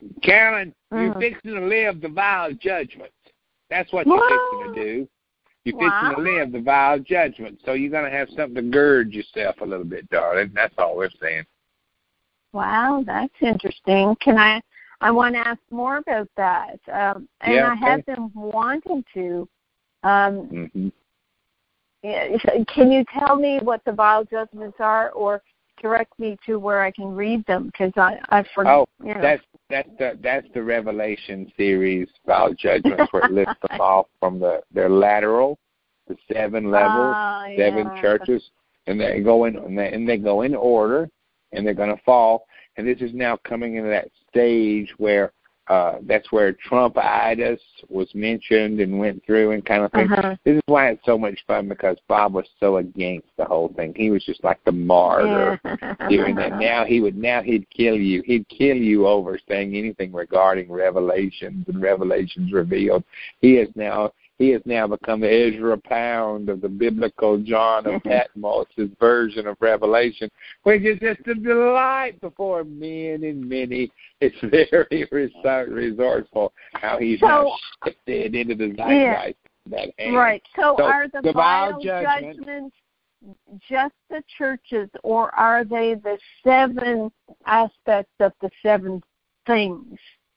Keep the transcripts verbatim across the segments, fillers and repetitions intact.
Carolyn, Mm. you're fixing to live the vial judgment. That's what you're What? fixing to do. You're Wow. fixing to live the vial judgment. So you're going to have something to gird yourself a little bit, darling. That's all we're saying. Wow, that's interesting. Can I, I want to ask more about that. Um, and Yeah, I have okay. been wanting to. Um, Mm-hmm. Can you tell me what the vial judgments are, or direct me to where I can read them? Because I, I forget. Oh, you know. that's that's the that's the Revelation series vial judgments, where it lists them off from the their lateral, the seven levels, Ah, seven yeah. churches, and they go in and they, and they go in order, and they're going to fall. And this is now coming into that stage where uh, that's where Trump-itis was mentioned and went through and kind of thing. Uh-huh. This is why it's so much fun, because Bob was so against the whole thing. He was just like the martyr Yeah. during that. Now he would now he'd kill you. He'd kill you over saying anything regarding Revelations and Revelations revealed. He is now he has now become the Ezra Pound of the biblical John of Patmos, his version of Revelation, which is just a delight before men and many. It's very resourceful how he's So, now shifted into the zeitgeist. That hand. Right. So, So are the, the vial vial judgment- judgments just the churches, or are they the seven aspects of the seven things?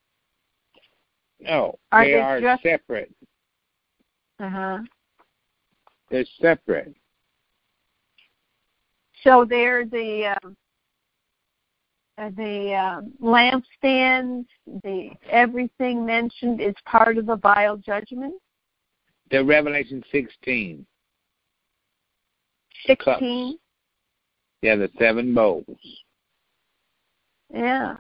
No, Are they, they are just- separate. Uh-huh. They're separate. So they're the um, uh, the um, lampstands, the everything mentioned is part of the vial judgment. The Revelation sixteen. Sixteen. Cups. Yeah, the seven bowls. Yeah.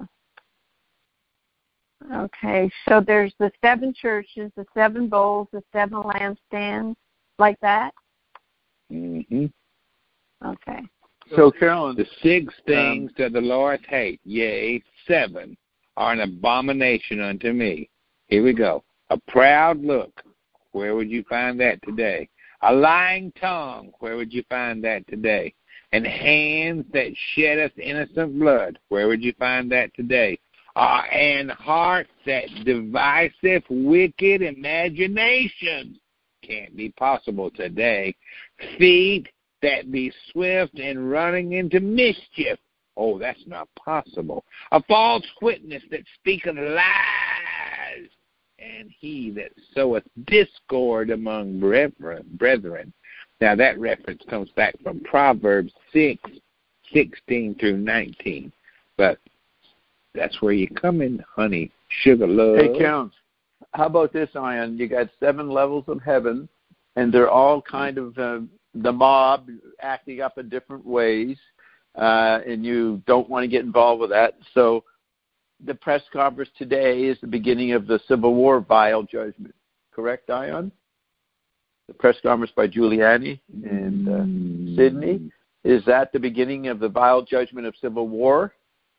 Okay, so there's the seven churches, the seven bowls, the seven lampstands, like that? Mm-hmm. Okay. So, Carolyn, The six things um, that the Lord hate, yea, seven, are an abomination unto me. Here we go. A proud look, where would you find that today? A lying tongue, where would you find that today? And hands that sheddeth innocent blood, where would you find that today? Uh, and hearts that deviseth wicked imaginations, can't be possible today. Feet that be swift in running into mischief, oh, that's not possible. A false witness that speaketh lies, and he that soweth discord among brethren. brethren. Now that reference comes back from Proverbs six, sixteen through nineteen. But that's where you come in, honey, sugar love. Hey, Count, how about this, Ion? You got seven levels of heaven, and they're all kind of uh, the mob acting up in different ways, uh, and you don't want to get involved with that. So the press conference today is the beginning of the Civil War vial judgment. Correct, Ion? The press conference by Giuliani and uh, mm. Sydney. Is that the beginning of the vial judgment of Civil War?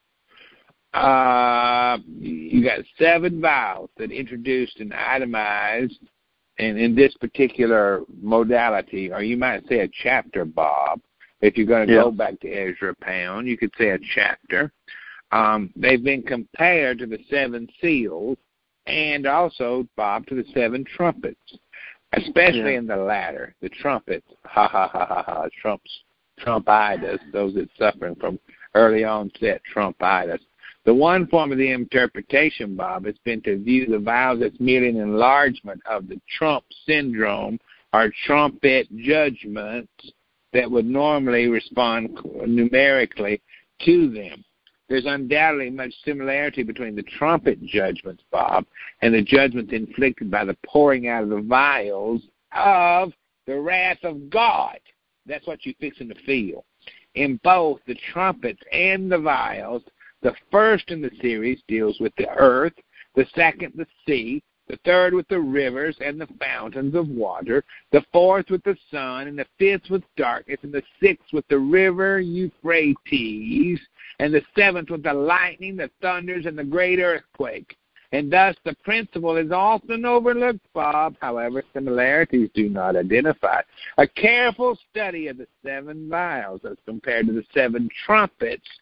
Uh, you got seven vials that introduced and itemized, and in this particular modality, or you might say a chapter, Bob. If you're going to yeah. go back to Ezra Pound, you could say a chapter. Um, they've been compared to the seven seals and also, Bob, to the seven trumpets, especially yeah. in the latter, the trumpets. Ha, ha, ha, ha, ha, Trump's, Trumpitis, those that suffering from early onset Trumpitis. The one form of the interpretation, Bob, has been to view the vials as merely an enlargement of the Trump syndrome or trumpet judgments that would normally respond numerically to them. There's undoubtedly much similarity between the trumpet judgments, Bob, and the judgments inflicted by the pouring out of the vials of the wrath of God. That's what you're fixing to feel. In both the trumpets and the vials, the first in the series deals with the earth, the second the sea, the third with the rivers and the fountains of water, the fourth with the sun, and the fifth with darkness, and the sixth with the river Euphrates, and the seventh with the lightning, the thunders, and the great earthquake. And thus the principle is often overlooked, Bob. However, similarities do not identify. A careful study of the seven vials as compared to the seven trumpets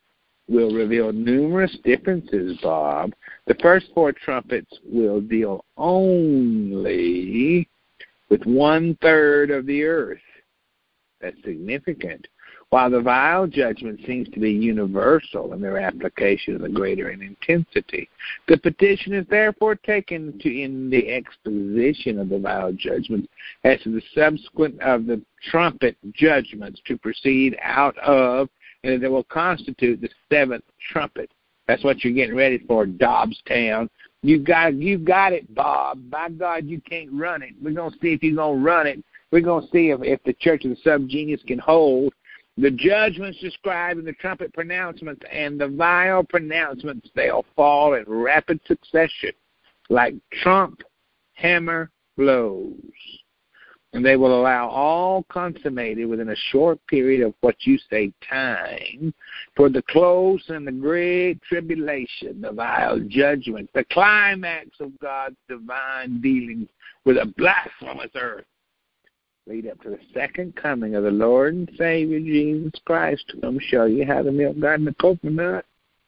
will reveal numerous differences, Bob. The first four trumpets will deal only with one-third of the earth. That's significant. While the vial judgment seems to be universal in their application of the greater in intensity, the petition is therefore taken to in the exposition of the vial judgment as to the subsequent of the trumpet judgments to proceed out of, and that will constitute the seventh trumpet. That's what you're getting ready for, Dobbstown. You've got, you've got it, Bob. By God, you can't run it. We're going to see if you're going to run it. We're going to see if, if the Church of the Subgenius can hold the judgments described in the trumpet pronouncements and the vial pronouncements. They'll fall in rapid succession like trump hammer blows. And they will allow all consummated within a short period of what you say time for the close and the great tribulation, the vial judgment, the climax of God's divine dealings with a blasphemous earth. Lead up to the second coming of the Lord and Savior Jesus Christ. I'm going to show you how to milk God in the coconut.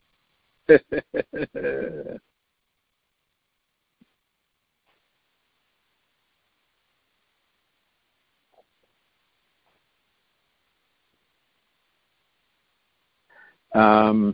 um,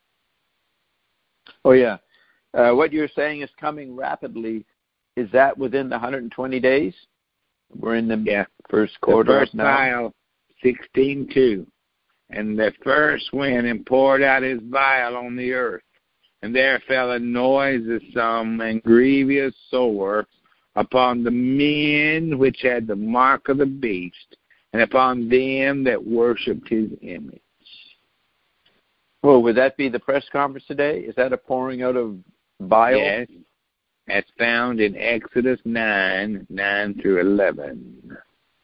oh, yeah. Uh, what you're saying is coming rapidly. Is that within the one hundred twenty days? We're in the yeah. first quarter the first now. Vial, sixteen two. And the first went and poured out his vial on the earth. And there fell a noisome and grievous sore upon the men which had the mark of the beast, and upon them that worshipped his image. Well, would that be the press conference today? Is that a pouring out of vial? Yes. That's found in Exodus nine, nine through eleven.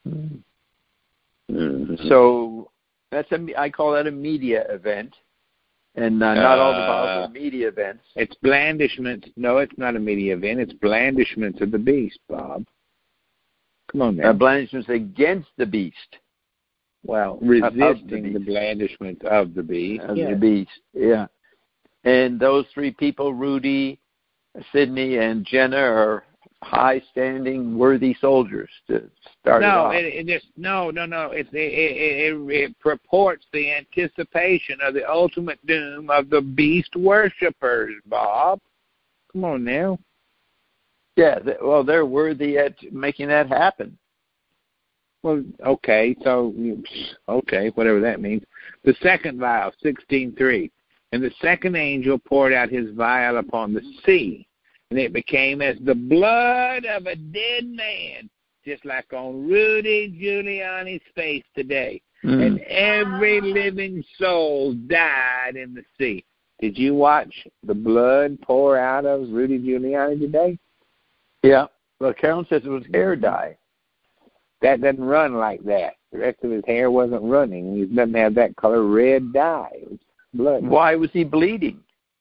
Mm-hmm. So that's a, I call that a media event, and uh, not uh, all the vials are media events. It's blandishments. No, it's not a media event. It's blandishments of the beast, Bob. Come on, man. Uh, blandishments against the beast. Well, resisting the, the blandishments of the beast. Of yes. the beast, yeah. And those three people, Rudy, Sidney, and Jenna, are high-standing, worthy soldiers to start no, it off. It, it just, no, no, no. It, it, it, it, it purports the anticipation of the ultimate doom of the beast worshippers, Bob. Come on now. Yeah, well, they're worthy at making that happen. Well, okay, so, okay, whatever that means. The second vial, sixteen three. And the second angel poured out his vial upon the sea, and it became as the blood of a dead man, just like on Rudy Giuliani's face today. Mm. And every living soul died in the sea. Did you watch the blood pour out of Rudy Giuliani today? Yeah. Well, Carolyn says it was hair dye. That doesn't run like that. The rest of his hair wasn't running. He doesn't have that color red dye. It was blood. Why was he bleeding?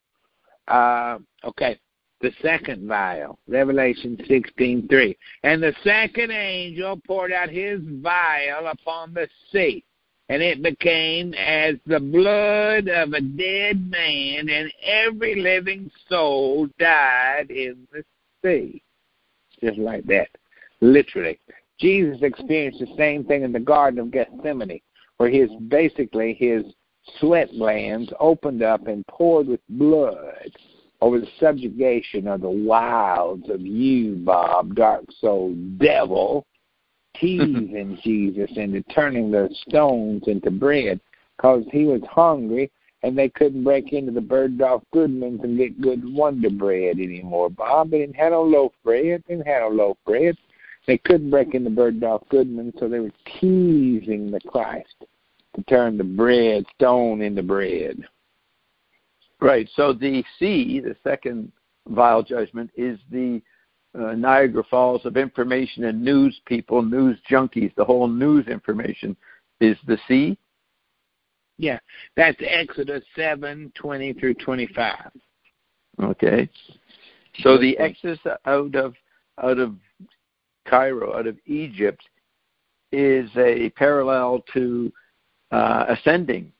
Uh, okay. The second vial, Revelation sixteen three. And the second angel poured out his vial upon the sea, and it became as the blood of a dead man, and every living soul died in the sea. Just like that, literally. Jesus experienced the same thing in the Garden of Gethsemane, where his basically his sweat glands opened up and poured with blood over the subjugation of the wilds of you, Bob, dark soul devil, teasing Jesus into turning the stones into bread because he was hungry and they couldn't break into the Bergdorf Goodmans and get good Wonder Bread anymore, Bob. They didn't have no loaf bread. They didn't have no loaf bread. They couldn't break into Bergdorf Goodman, so they were teasing the Christ to turn the bread stone into bread. Right. So the sea, the second vial judgment, is the uh, Niagara Falls of information and news people, news junkies. The whole news information is the sea. Yeah, that's Exodus seven twenty through twenty-five. Okay. So the exodus out of out of Cairo, out of Egypt, is a parallel to uh, ascending,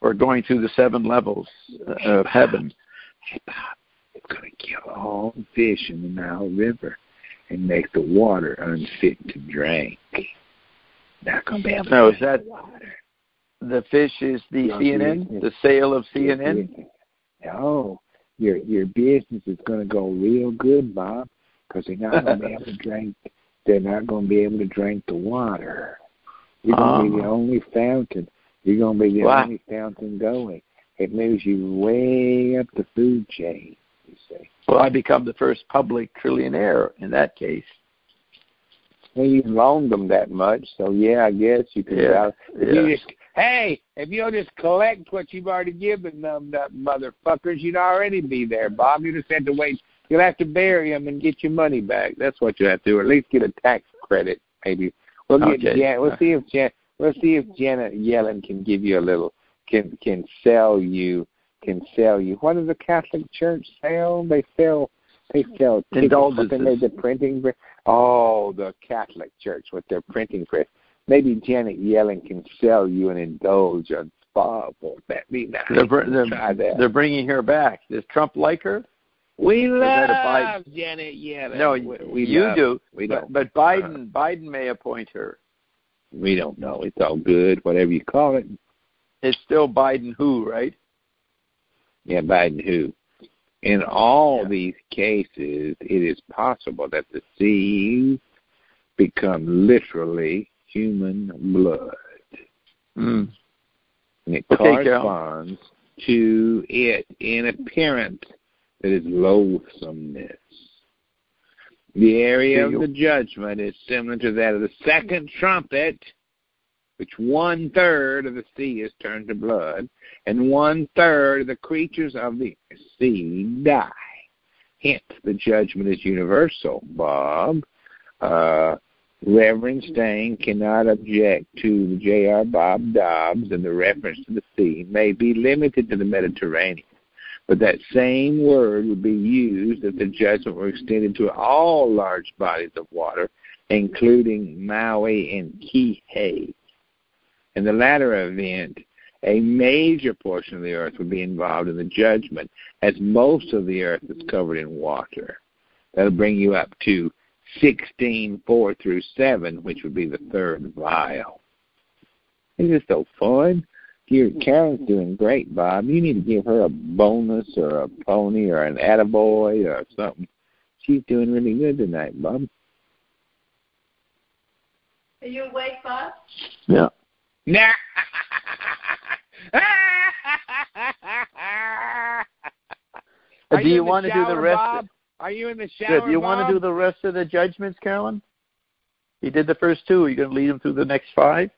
or going through the seven levels of heaven. Hey, Bob, it's going to kill all the fish in the Nile River and make the water unfit to drink. Not going to be able to no, drink is that the water. The fish is the No, C N N, business. the sale of C N N? No, your your business is going to go real good, Bob, because they're not going to be able to drink. They're not going to be able to drink the water. You're going to be the Oh. only fountain. You're going to be the Wow. only fountain going. It moves you way up the food chain, you see. Well, I become the first public trillionaire in that case. Well, you loaned them that much, so yeah, I guess you could. Yeah, If yeah. you just, hey, if you'll just collect what you've already given them, that motherfuckers, you'd already be there, Bob. You just have to wait. You'll have to bury them and get your money back. That's what you have to do, or at least get a tax credit, maybe. We'll get. Okay. Jan, we'll see if Jan, we'll see if Janet Yellen can give you a little, can can sell you, can sell you. What does the Catholic Church sell? They sell. They sell tickets. Indulgences. They made the printing press. Oh, the Catholic Church with their printing press. Maybe Janet Yellen can sell you an indulgence. Bob, won't that be nice? They're, br- they're, Try that. they're bringing her back. Does Trump like her? We that a love Biden? Janet Yellen. No, we, we you love, do. We but, don't. but Biden, Biden may appoint her. We don't know. It's all good, whatever you call it. It's still Biden who, right? Yeah, Biden who. In all Yeah. these cases, it is possible that the seas become literally human blood. Mm. And it Okay, corresponds to it in appearance that is loathsomeness. The area of the judgment is similar to that of the second trumpet, which one-third of the sea is turned to blood, and one-third of the creatures of the sea die. Hence, the judgment is universal, Bob. Uh, Reverend Stain cannot object to the J R. Bob Dobbs, and the reference to the sea may be limited to the Mediterranean. But that same word would be used if the judgment were extended to all large bodies of water, including Maui and Kihei. In the latter event, a major portion of the earth would be involved in the judgment, as most of the earth is covered in water. That'll bring you up to sixteen, four through seven, which would be the third vial. Isn't this so fun? Your Carolyn's doing great, Bob. You need to give her a bonus or a pony or an attaboy or something. She's doing really good tonight, Bob. Are you awake, Bob? Yeah. Nah. Are do you in the want to do the shower, rest? Bob? Are you in the shower, Good. Do you Bob? want to do the rest of the judgments, Carolyn? You did the first two. Are you going to lead them through the next five?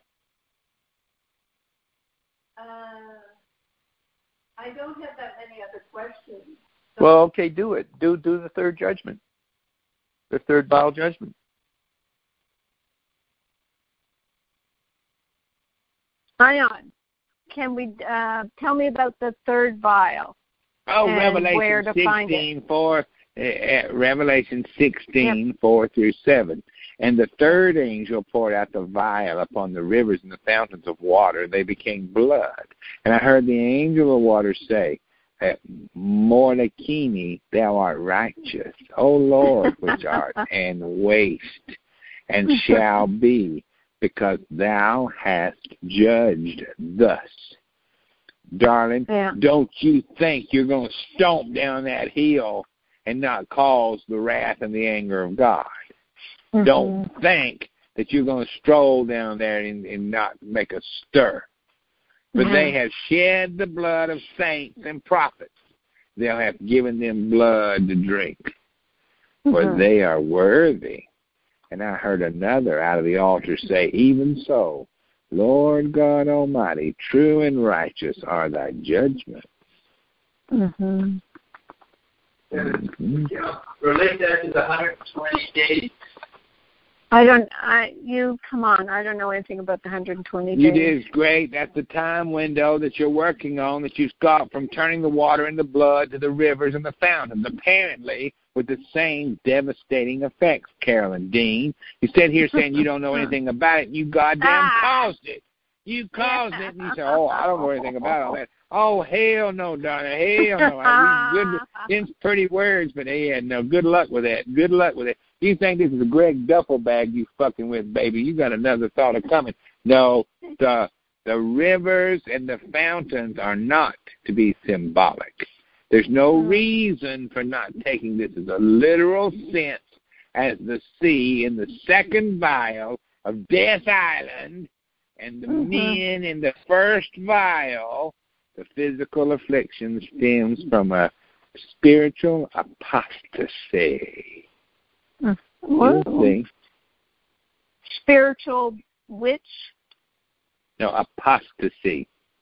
Uh, I don't have that many other questions. So Well, okay, do it. Do do the third judgment. The third vial judgment. Ion, can we uh, tell me about the third vial? Oh, and Revelation where to find sixteen, four, uh, uh, Revelation sixteen, yep. four through seven. And the third angel poured out the vial upon the rivers and the fountains of water. They became blood. And I heard the angel of water say, Mordecai, thou art righteous, O Lord, which art, and waste, and shall be, because thou hast judged thus. Darling, yeah. Don't you think you're going to stomp down that hill and not cause the wrath and the anger of God. Mm-hmm. Don't think that you're going to stroll down there and, and not make a stir. But mm-hmm. they have shed the blood of saints and prophets. They'll have given them blood to drink, mm-hmm. for they are worthy. And I heard another out of the altar say, even so, Lord God Almighty, true and righteous are thy judgments. Mm-hmm. Mm-hmm. Relate that to the one hundred twenty days. I don't, I, you, come on, I don't know anything about the one hundred twenty days. You did great. That's the time window that you're working on, that you've got from turning the water into blood to the rivers and the fountains, apparently with the same devastating effects, Carolyn Dean. You sit here saying you don't know anything about it, and you goddamn ah. caused it. You caused it. And you say, oh, I don't know anything about all that. Oh, hell no, Donna. Hell no. I mean, good, it's pretty words, but yeah, no, good luck with that. Good luck with it. You think this is a Greg duffel bag you fucking with, baby. You got another thought of coming. No, the the rivers and the fountains are not to be symbolic. There's no reason for not taking this as a literal sense as the sea in the second vial of Death Island and the mm-hmm. men in the first vial. The physical affliction stems from a spiritual apostasy. Mm-hmm. Spiritual which? No, apostasy.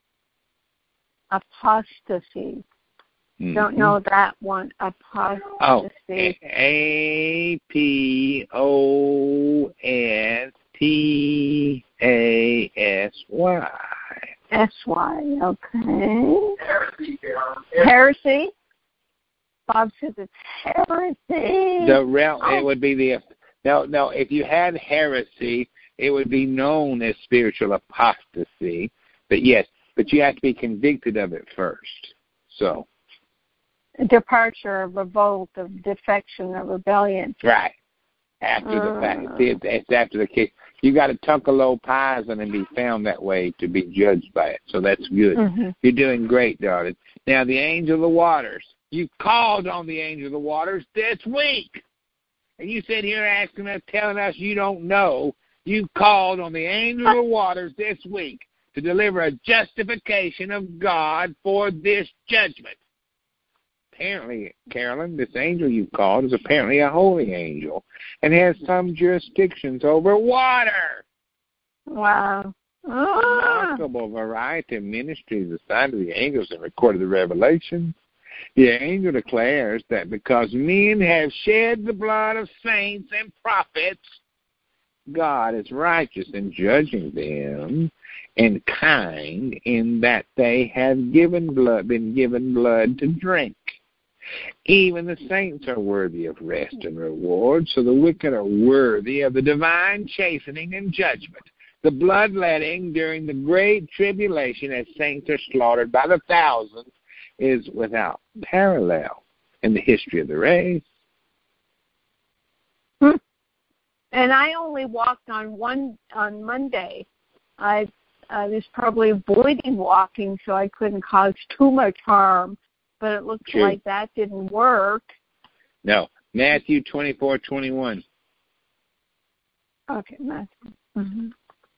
Apostasy. Mm-hmm. Don't know that one. Apostasy. Oh, A P O S T A S Y. S Y, okay. Heresy. Heresy? Bob says it's heresy. The realm, oh. It would be the, no, no, if you had heresy, it would be known as spiritual apostasy. But yes, but you have to be convicted of it first. So. Departure, of revolt, of defection, of rebellion. Right. After uh, the fact. It's, it's after the case. You got to tunkalo poison and be found that way to be judged by it. So that's good. Mm-hmm. You're doing great, darling. Now, the angel of the waters. You called on the angel of the waters this week. And you sit here asking us, telling us you don't know. You called on the angel of the waters this week to deliver a justification of God for this judgment. Apparently, Carolyn, this angel you called is apparently a holy angel and has some jurisdictions over water. Wow. Ah. Remarkable variety of ministries assigned to the angels and recorded the Revelation. The angel declares that because men have shed the blood of saints and prophets, God is righteous in judging them and kind in that they have given blood, been given blood to drink. Even the saints are worthy of rest and reward, so the wicked are worthy of the divine chastening and judgment. The bloodletting during the great tribulation as saints are slaughtered by the thousands is without parallel in the history of the race. Hmm. And I only walked on one on Monday. I, I was probably avoiding walking so I couldn't cause too much harm. But it looks True. Like that didn't work. No. Matthew twenty-four twenty-one. Okay, Matthew. Mm-hmm.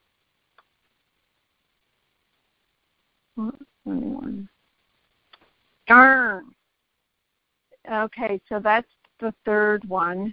twenty-one. Darn. Okay, so that's the third one.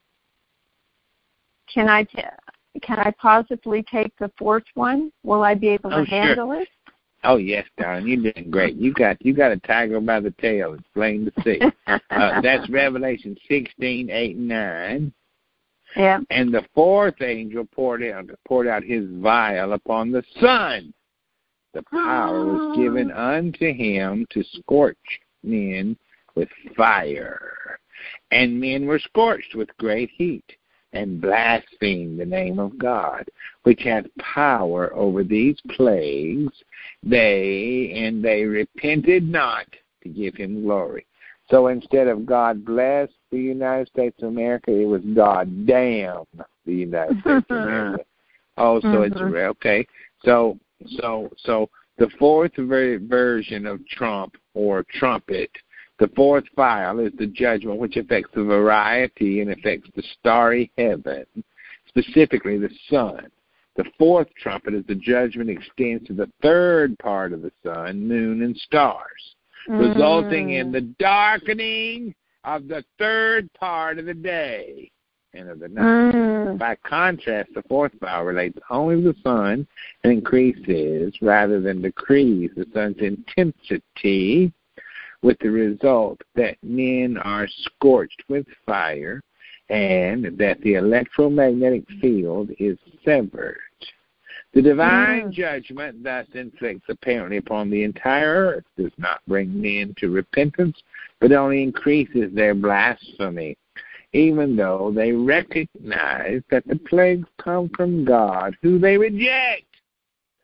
Can I t- can I possibly take the fourth one? Will I be able to oh, handle sure. it? Oh yes, darling, you're doing great. You got you got a tiger by the tail. It's plain to see. uh, that's Revelation sixteen eight and nine. Yeah. And the fourth angel poured out poured out his vial upon the sun. The power was given unto him to scorch men with fire, and men were scorched with great heat, and blasphemed the name of God, which hath power over these plagues. They and they repented not to give him glory. So instead of God bless the United States of America, it was God damn the United States of America. Oh, so mm-hmm. it's okay. So so so the fourth ver- version of Trump or trumpet. The fourth vial is the judgment which affects the variety and affects the starry heaven, specifically the sun. The fourth trumpet is the judgment extends to the third part of the sun, moon, and stars, mm. resulting in the darkening of the third part of the day and of the night. Mm. By contrast, the fourth vial relates only to the sun and increases rather than decreases the sun's intensity, with the result that men are scorched with fire and that the electromagnetic field is severed. The divine mm. judgment thus inflicts apparently upon the entire earth does not bring men to repentance, but only increases their blasphemy, even though they recognize that the plagues come from God, who they reject.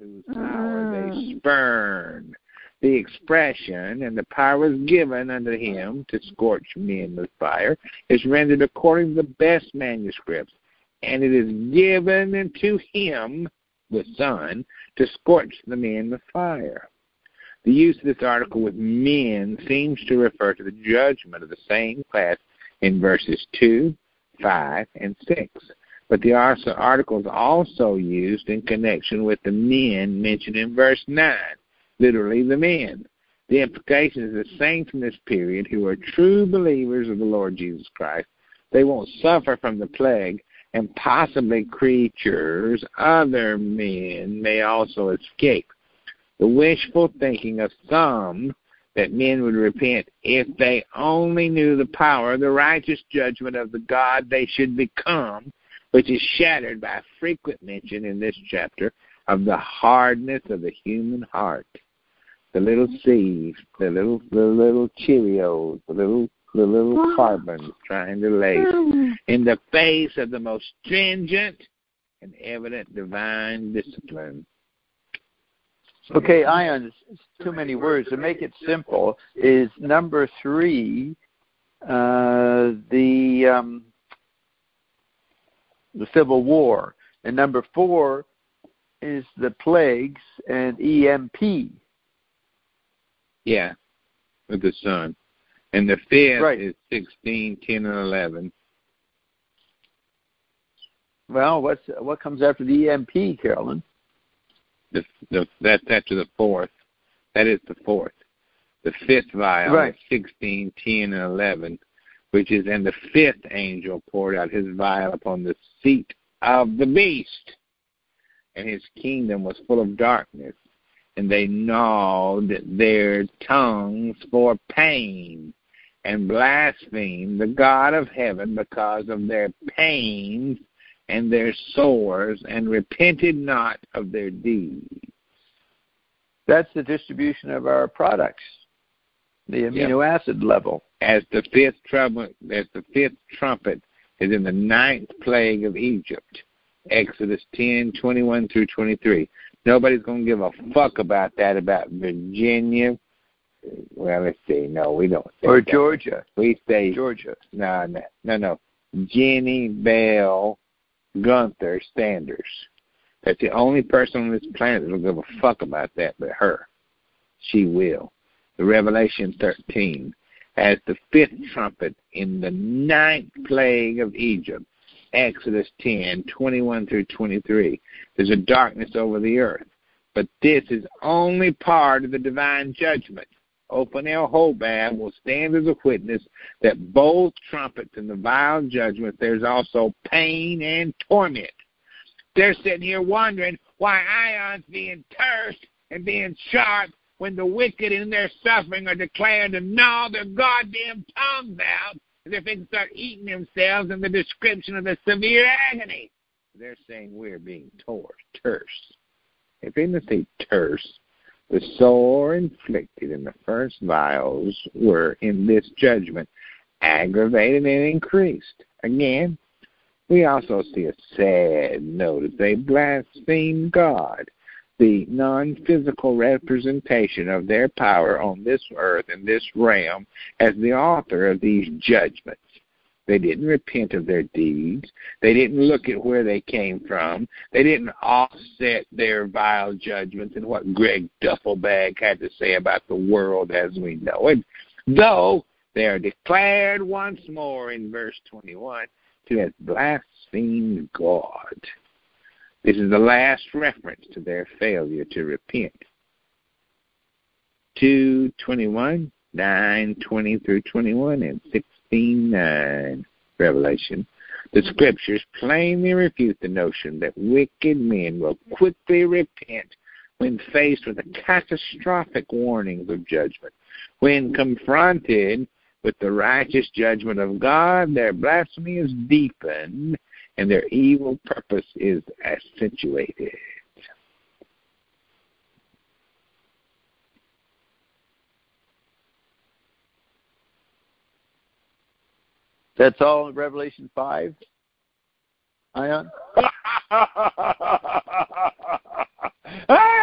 whose power they spurn. The expression, and the power is given unto him to scorch men with fire, is rendered according to the best manuscripts, and it is given unto him, the Son, to scorch the men with fire. The use of this article with men seems to refer to the judgment of the same class in verses two, five, and six. But the article is also used in connection with the men mentioned in verse nine, literally the men. The implication is the saints in this period who are true believers of the Lord Jesus Christ, they won't suffer from the plague, and possibly creatures, other men, may also escape. The wishful thinking of some that men would repent if they only knew the power, the righteous judgment of the God they should become, which is shattered by a frequent mention in this chapter of the hardness of the human heart. The little seeds, the little the little Cheerios, the little the little carbons trying to lace in the face of the most stringent and evident divine discipline. Okay, Ion, it's too many words. To make it simple, is number three uh, the um, the Civil War, and number four is the plagues and E M P. Yeah, with the sun. And the fifth right. is sixteen, ten, and eleven. Well, what's what comes after the E M P, Carolyn? The, the, that's after the fourth. That is the fourth. The fifth vial right. is sixteen, ten, and eleven, which is, and the fifth angel poured out his vial upon the seat of the beast, and his kingdom was full of darkness, and they gnawed their tongues for pain, and blasphemed the God of heaven because of their pains and their sores, and repented not of their deeds. That's the distribution of our products, the amino yep. acid level. As the fifth trumpet, as the fifth trumpet is in the ninth plague of Egypt, Exodus ten, twenty-one through twenty-three. Nobody's going to give a fuck about that, about Virginia. Well, let's see. No, we don't. Or that. Georgia. We say Georgia. No, no, no, no. Jenny Bell Gunther Sanders. That's the only person on this planet that will give a fuck about that but her. She will. The Revelation thirteen, as the fifth trumpet in the ninth plague of Egypt, Exodus ten, twenty-one through twenty-three. There's a darkness over the earth. But this is only part of the divine judgment. Othniel Hobab will stand as a witness that both trumpets in the vile judgment, there's also pain and torment. They're sitting here wondering why Ion's being terse and being sharp when the wicked in their suffering are declared to gnaw their goddamn tongues out as if they can start eating themselves in the description of the severe agony. They're saying we're being tore, terse. If they didn't say terse, the sore inflicted in the first vials were in this judgment aggravated and increased. Again, we also see a sad note as they blaspheme God, the non-physical representation of their power on this earth and this realm, as the author of these judgments. They didn't repent of their deeds. They didn't look at where they came from. They didn't offset their vile judgments and what Greg Duffelbag had to say about the world as we know it, though they are declared once more in verse twenty-one to have blasphemed God. This is the last reference to their failure to repent. two twenty-one, nine twenty through twenty-one, and six nine, Revelation. The scriptures plainly refute the notion that wicked men will quickly repent when faced with the catastrophic warnings of judgment. When confronted with the righteous judgment of God, their blasphemy is deepened and their evil purpose is accentuated. That's all in Revelation five, Ion?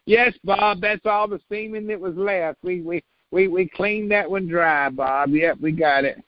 Yes, Bob, that's all the semen that was left. We we we, we cleaned that one dry, Bob. Yep, we got it.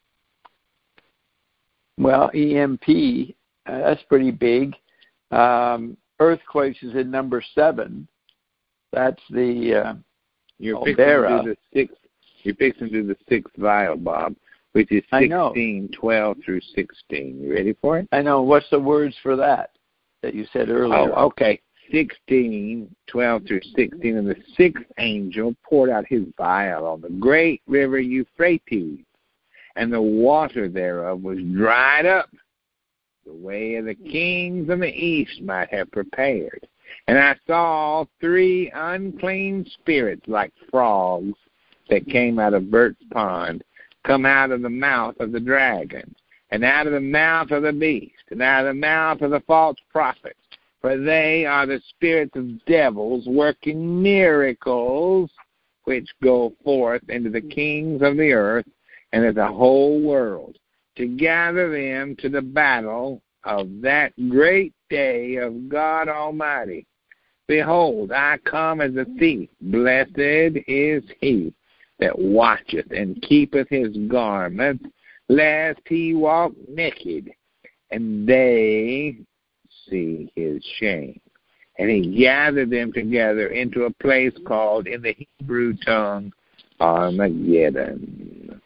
Well, E M P, uh, that's pretty big. Um, earthquakes is in number seven. That's the uh, You're fixing to do the sixth. You're fixing to do the sixth vial, Bob, which is sixteen, twelve through sixteen. You ready for it? I know. What's the words for that that you said earlier? Oh, okay. sixteen, twelve through sixteen, and the sixth angel poured out his vial on the great river Euphrates, and the water thereof was dried up, the way of the kings of the east might have prepared. And I saw three unclean spirits like frogs that came out of Bert's pond, come out of the mouth of the dragon, and out of the mouth of the beast, and out of the mouth of the false prophet. For they are the spirits of devils working miracles, which go forth into the kings of the earth and of the whole world, to gather them to the battle of that great day of God Almighty. Behold, I come as a thief. Blessed is he that watcheth and keepeth his garments, lest he walk naked, and they see his shame. And he gathered them together into a place called in the Hebrew tongue Armageddon.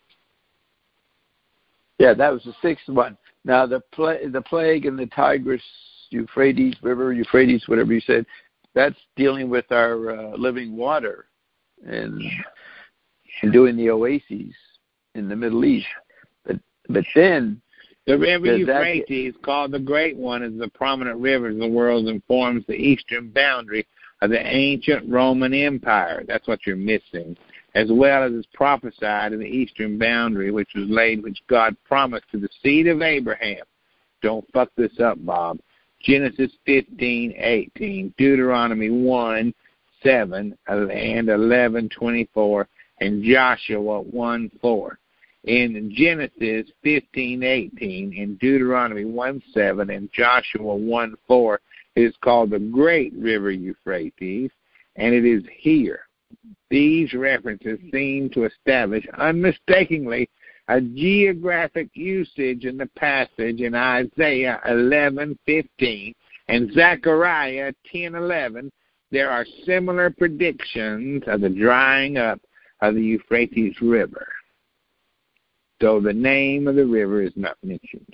Yeah, that was the sixth one. Now the pla- the plague in the Tigris, Euphrates River, Euphrates, whatever you said, that's dealing with our uh, living water and, and doing the oases in the Middle East. But but then the river Euphrates, called the Great One, is the prominent river of the world and forms the eastern boundary of the ancient Roman Empire. That's what you're missing. As well as is prophesied in the eastern boundary, which was laid, which God promised to the seed of Abraham. Don't fuck this up, Bob. Genesis fifteen, eighteen, Deuteronomy one, seven, and eleven, twenty-four, and Joshua one, four. In Genesis fifteen, eighteen, in Deuteronomy one, seven, and Joshua one, four, it is called the Great River Euphrates, and it is here. These references seem to establish unmistakably a geographic usage in the passage in Isaiah eleven fifteen and Zechariah ten eleven. There are similar predictions of the drying up of the Euphrates River, though the name of the river is not mentioned.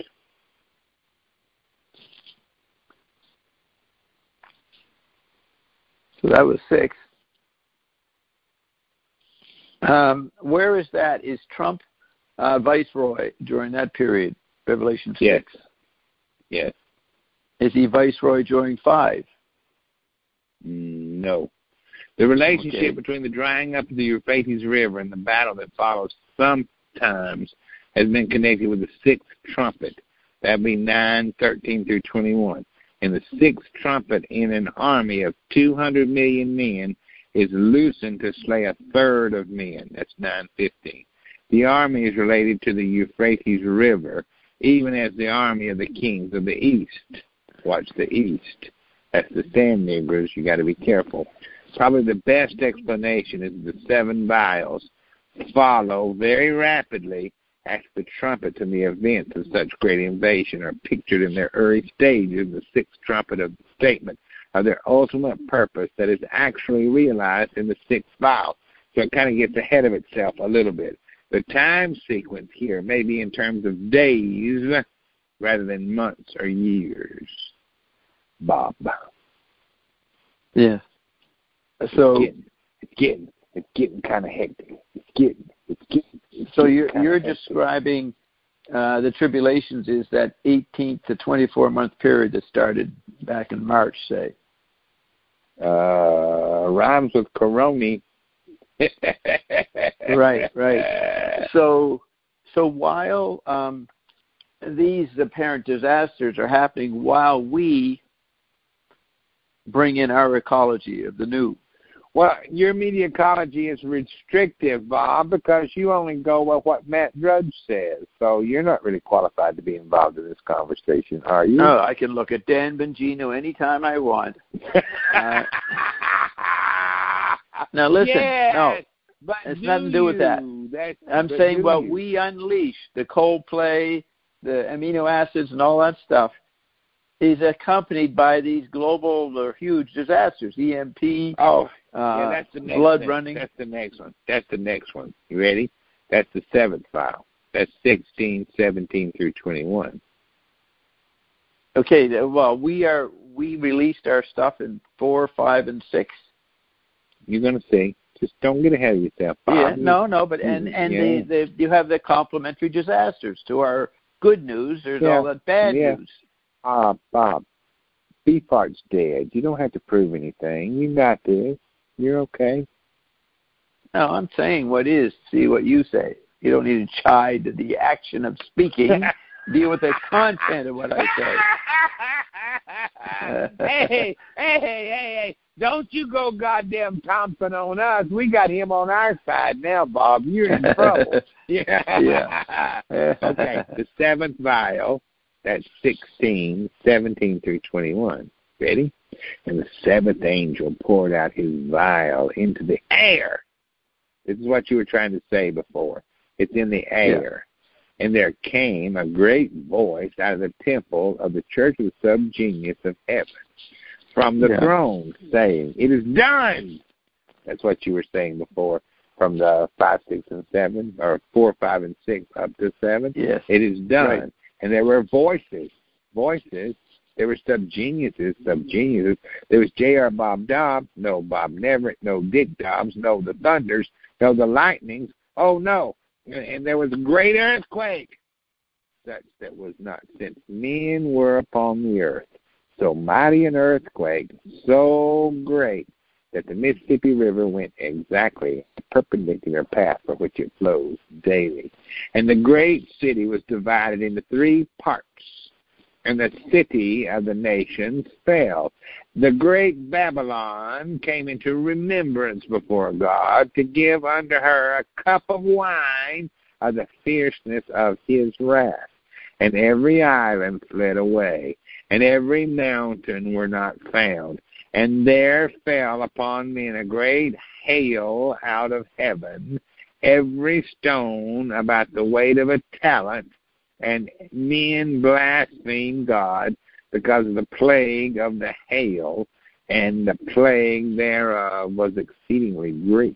So that was six. Um, where is that? Is Trump uh, viceroy during that period, Revelation six? Yes. Yes. Is he viceroy during five? No. The relationship Okay. between the drying up of the Euphrates River and the battle that follows sometimes has been connected with the sixth trumpet. That would be nine, thirteen through twenty-one. And the sixth trumpet in an army of two hundred million men is loosened to slay a third of men. That's nine fifteen. The army is related to the Euphrates River, even as the army of the kings of the east. Watch the east. That's the sand niggers. You got to be careful. Probably the best explanation is the seven vials follow very rapidly after the trumpet and the events of such great invasion are pictured in their early stages, the sixth trumpet of the statement of their ultimate purpose that is actually realized in the sixth vial. So it kind of gets ahead of itself a little bit. The time sequence here may be in terms of days rather than months or years. Bob. Yeah. So it's getting, it's getting, it's getting kind of hectic. It's getting, it's getting. It's so getting you're you're hectic. describing uh, the tribulations is that eighteen to twenty-four month period that started back in March, say. Uh, rhymes with corona. Right, right. So, so while um, these apparent disasters are happening, while we bring in our ecology of the new. Well, your mediacology is restrictive, Bob, because you only go with what Matt Drudge says. So you're not really qualified to be involved in this conversation, are you? No, I can look at Dan Bongino anytime I want. Uh, now, listen, yes, no, but it's nothing to do with that. That's, I'm saying, well, you. we unleash the Coldplay, the amino acids, and all that stuff is accompanied by these global or huge disasters, E M P, oh, uh, yeah, that's the next blood thing. running. That's the next one. That's the next one. You ready? That's the seventh file. That's sixteen, seventeen through twenty-one. Okay, well, we are we released our stuff in four, five, and six. You're going to see. Just don't get ahead of yourself, Bob. Yeah, no, no, but and and yeah. the, the you have the complementary disasters to our good news. There's yeah. all that bad yeah. news. Ah, uh, Bob, Beefheart's dead. You don't have to prove anything. You got this. You're okay. No, I'm saying what is. See what you say. You don't need to chide to the action of speaking. Deal with the content of what I say. hey, hey, hey, hey, hey. Don't you go goddamn Thompson on us. We got him on our side now, Bob. You're in trouble. yeah. yeah. Okay, the seventh vial, that's sixteen, seventeen through twenty-one. Ready? And the seventh angel poured out his vial into the air. This is what you were trying to say before. It's in the air. Yeah. And there came a great voice out of the temple of the church of the subgenius of heaven, from the yeah. throne, saying, "It is done." That's what you were saying before, from the five, six, and seven, or four, five, and six up to seven. Yes, it is done. Right. And there were voices, voices. There were subgeniuses, subgeniuses. There was J R. Bob Dobbs, no Bob Neverett, no Dick Dobbs, no the Thunders, no the Lightnings. Oh no! And there was a great earthquake, such that was not since men were upon the earth. So mighty an earthquake, so great, that the Mississippi River went exactly a perpendicular path for which it flows daily. And the great city was divided into three parts, and the city of the nations fell. The great Babylon came into remembrance before God to give unto her a cup of wine of the fierceness of his wrath. And every island fled away, and every mountain were not found. And there fell upon men a great hail out of heaven, every stone about the weight of a talent, and men blasphemed God because of the plague of the hail, and the plague thereof was exceedingly great.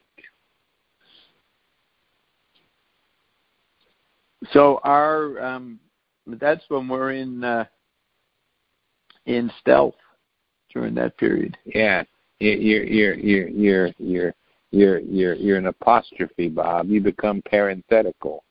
So our um, that's when we're in uh, in stealth during that period. Yeah, you're you're you're you're you're you're you're you're an apostrophe, Bob. You become parenthetical.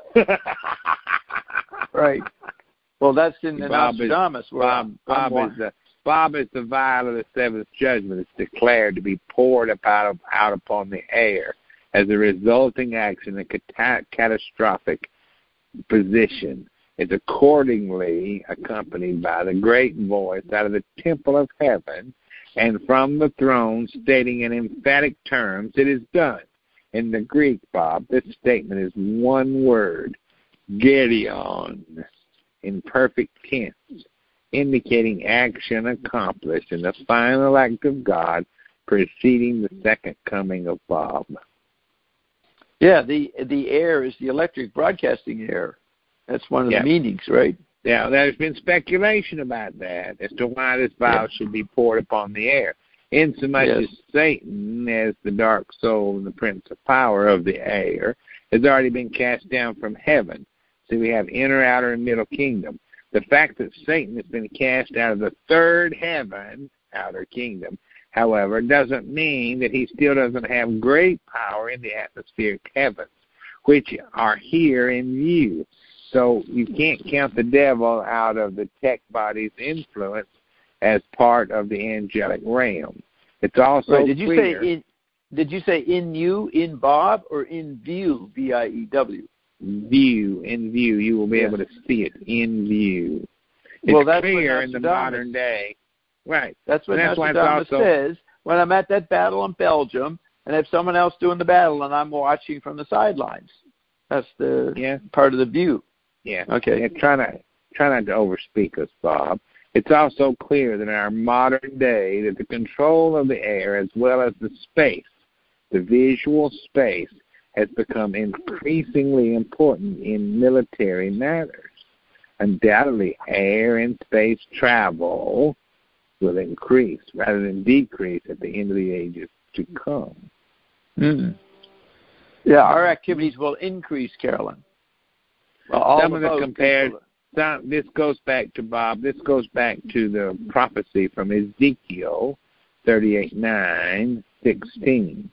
Right. Well, that's in the Bob Nostradamus. Is, Bob, Bob is the Bob is the vial of the seventh judgment. It's declared to be poured up out, of, out upon the air as a resulting action, a cat- catastrophic position. It's accordingly accompanied by the great voice out of the temple of heaven and from the throne, stating in emphatic terms, "It is done." In the Greek, Bob, this statement is one word, Gideon, in perfect tense, indicating action accomplished in the final act of God preceding the second coming of Bob. Yeah, the the air is the electric broadcasting air. That's one of yeah. the meanings, right? Now, there's been speculation about that as to why this vial yeah. should be poured upon the air. Insomuch yes. as Satan, as the dark soul and the prince of power of the air, has already been cast down from heaven. So we have inner, outer, and middle kingdom. The fact that Satan has been cast out of the third heaven, outer kingdom, however, doesn't mean that he still doesn't have great power in the atmospheric heavens, which are here in view. So you can't count the devil out of the tech body's influence as part of the angelic realm. It's also right. Did you clear. say in? Did you say in you, in Bob, or in view? V I E W. View, in view. You will be yeah. able to see it in view. It's well, that's clear what in the modern day. Right. That's what that's Nostradamus also, says. when I'm at that battle in Belgium and have someone else doing the battle and I'm watching from the sidelines. That's the yeah. part of the view. Yeah. Okay. Yeah, try not, try not to overspeak us, Bob. It's also clear that in our modern day that the control of the air as well as the space, the visual space, has become increasingly important in military matters. Undoubtedly, air and space travel will increase rather than decrease at the end of the ages to come. Mm. Yeah, our activities will increase, Carolyn. Well, all Some of it compared. People... Some, this goes back to Bob. This goes back to the prophecy from Ezekiel thirty-eight nine sixteen.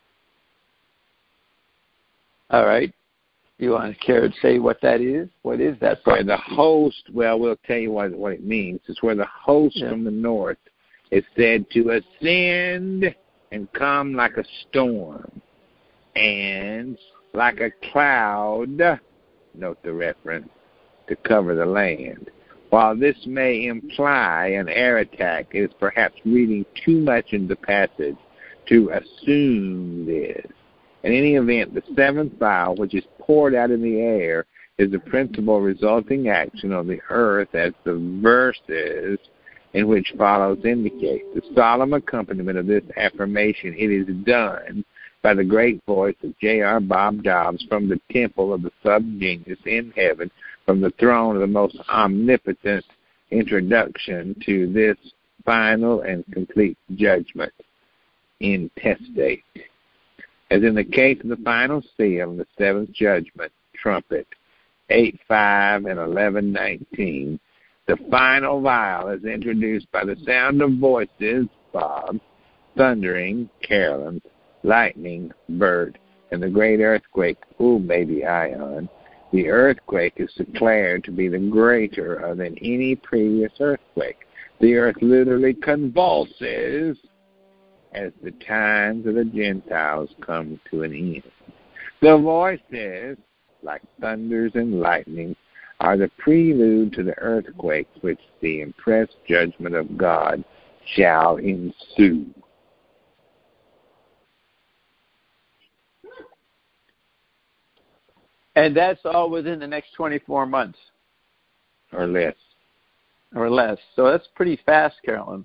All right. You want to care to say what that is? What is that? Where the host, well, we'll tell you what, what it means. It's where the host yeah. from the north is said to ascend and come like a storm and like a cloud, note the reference, to cover the land. While this may imply an air attack, it is perhaps reading too much in the passage to assume this. In any event, the seventh vial, which is poured out in the air, is the principal resulting action on the earth, as the verses in which follows indicate. The solemn accompaniment of this affirmation, it is done by the great voice of J R Bob Dobbs from the temple of the subgenius in heaven, from the throne of the most omnipotent introduction to this final and complete judgment intestate. As in the case of the final seal and the seventh judgment, trumpet, eight five and eleven nineteen, the final vial is introduced by the sound of voices, Bob, thundering, Carolyn, lightning, Bert, and the great earthquake, ooh, baby Ion. The earthquake is declared to be the greater than any previous earthquake. The earth literally convulses as the times of the Gentiles come to an end. The voices, like thunders and lightning, are the prelude to the earthquake which the impressed judgment of God shall ensue. And that's all within the next twenty-four months. Or less. Or less. So that's pretty fast, Carolyn.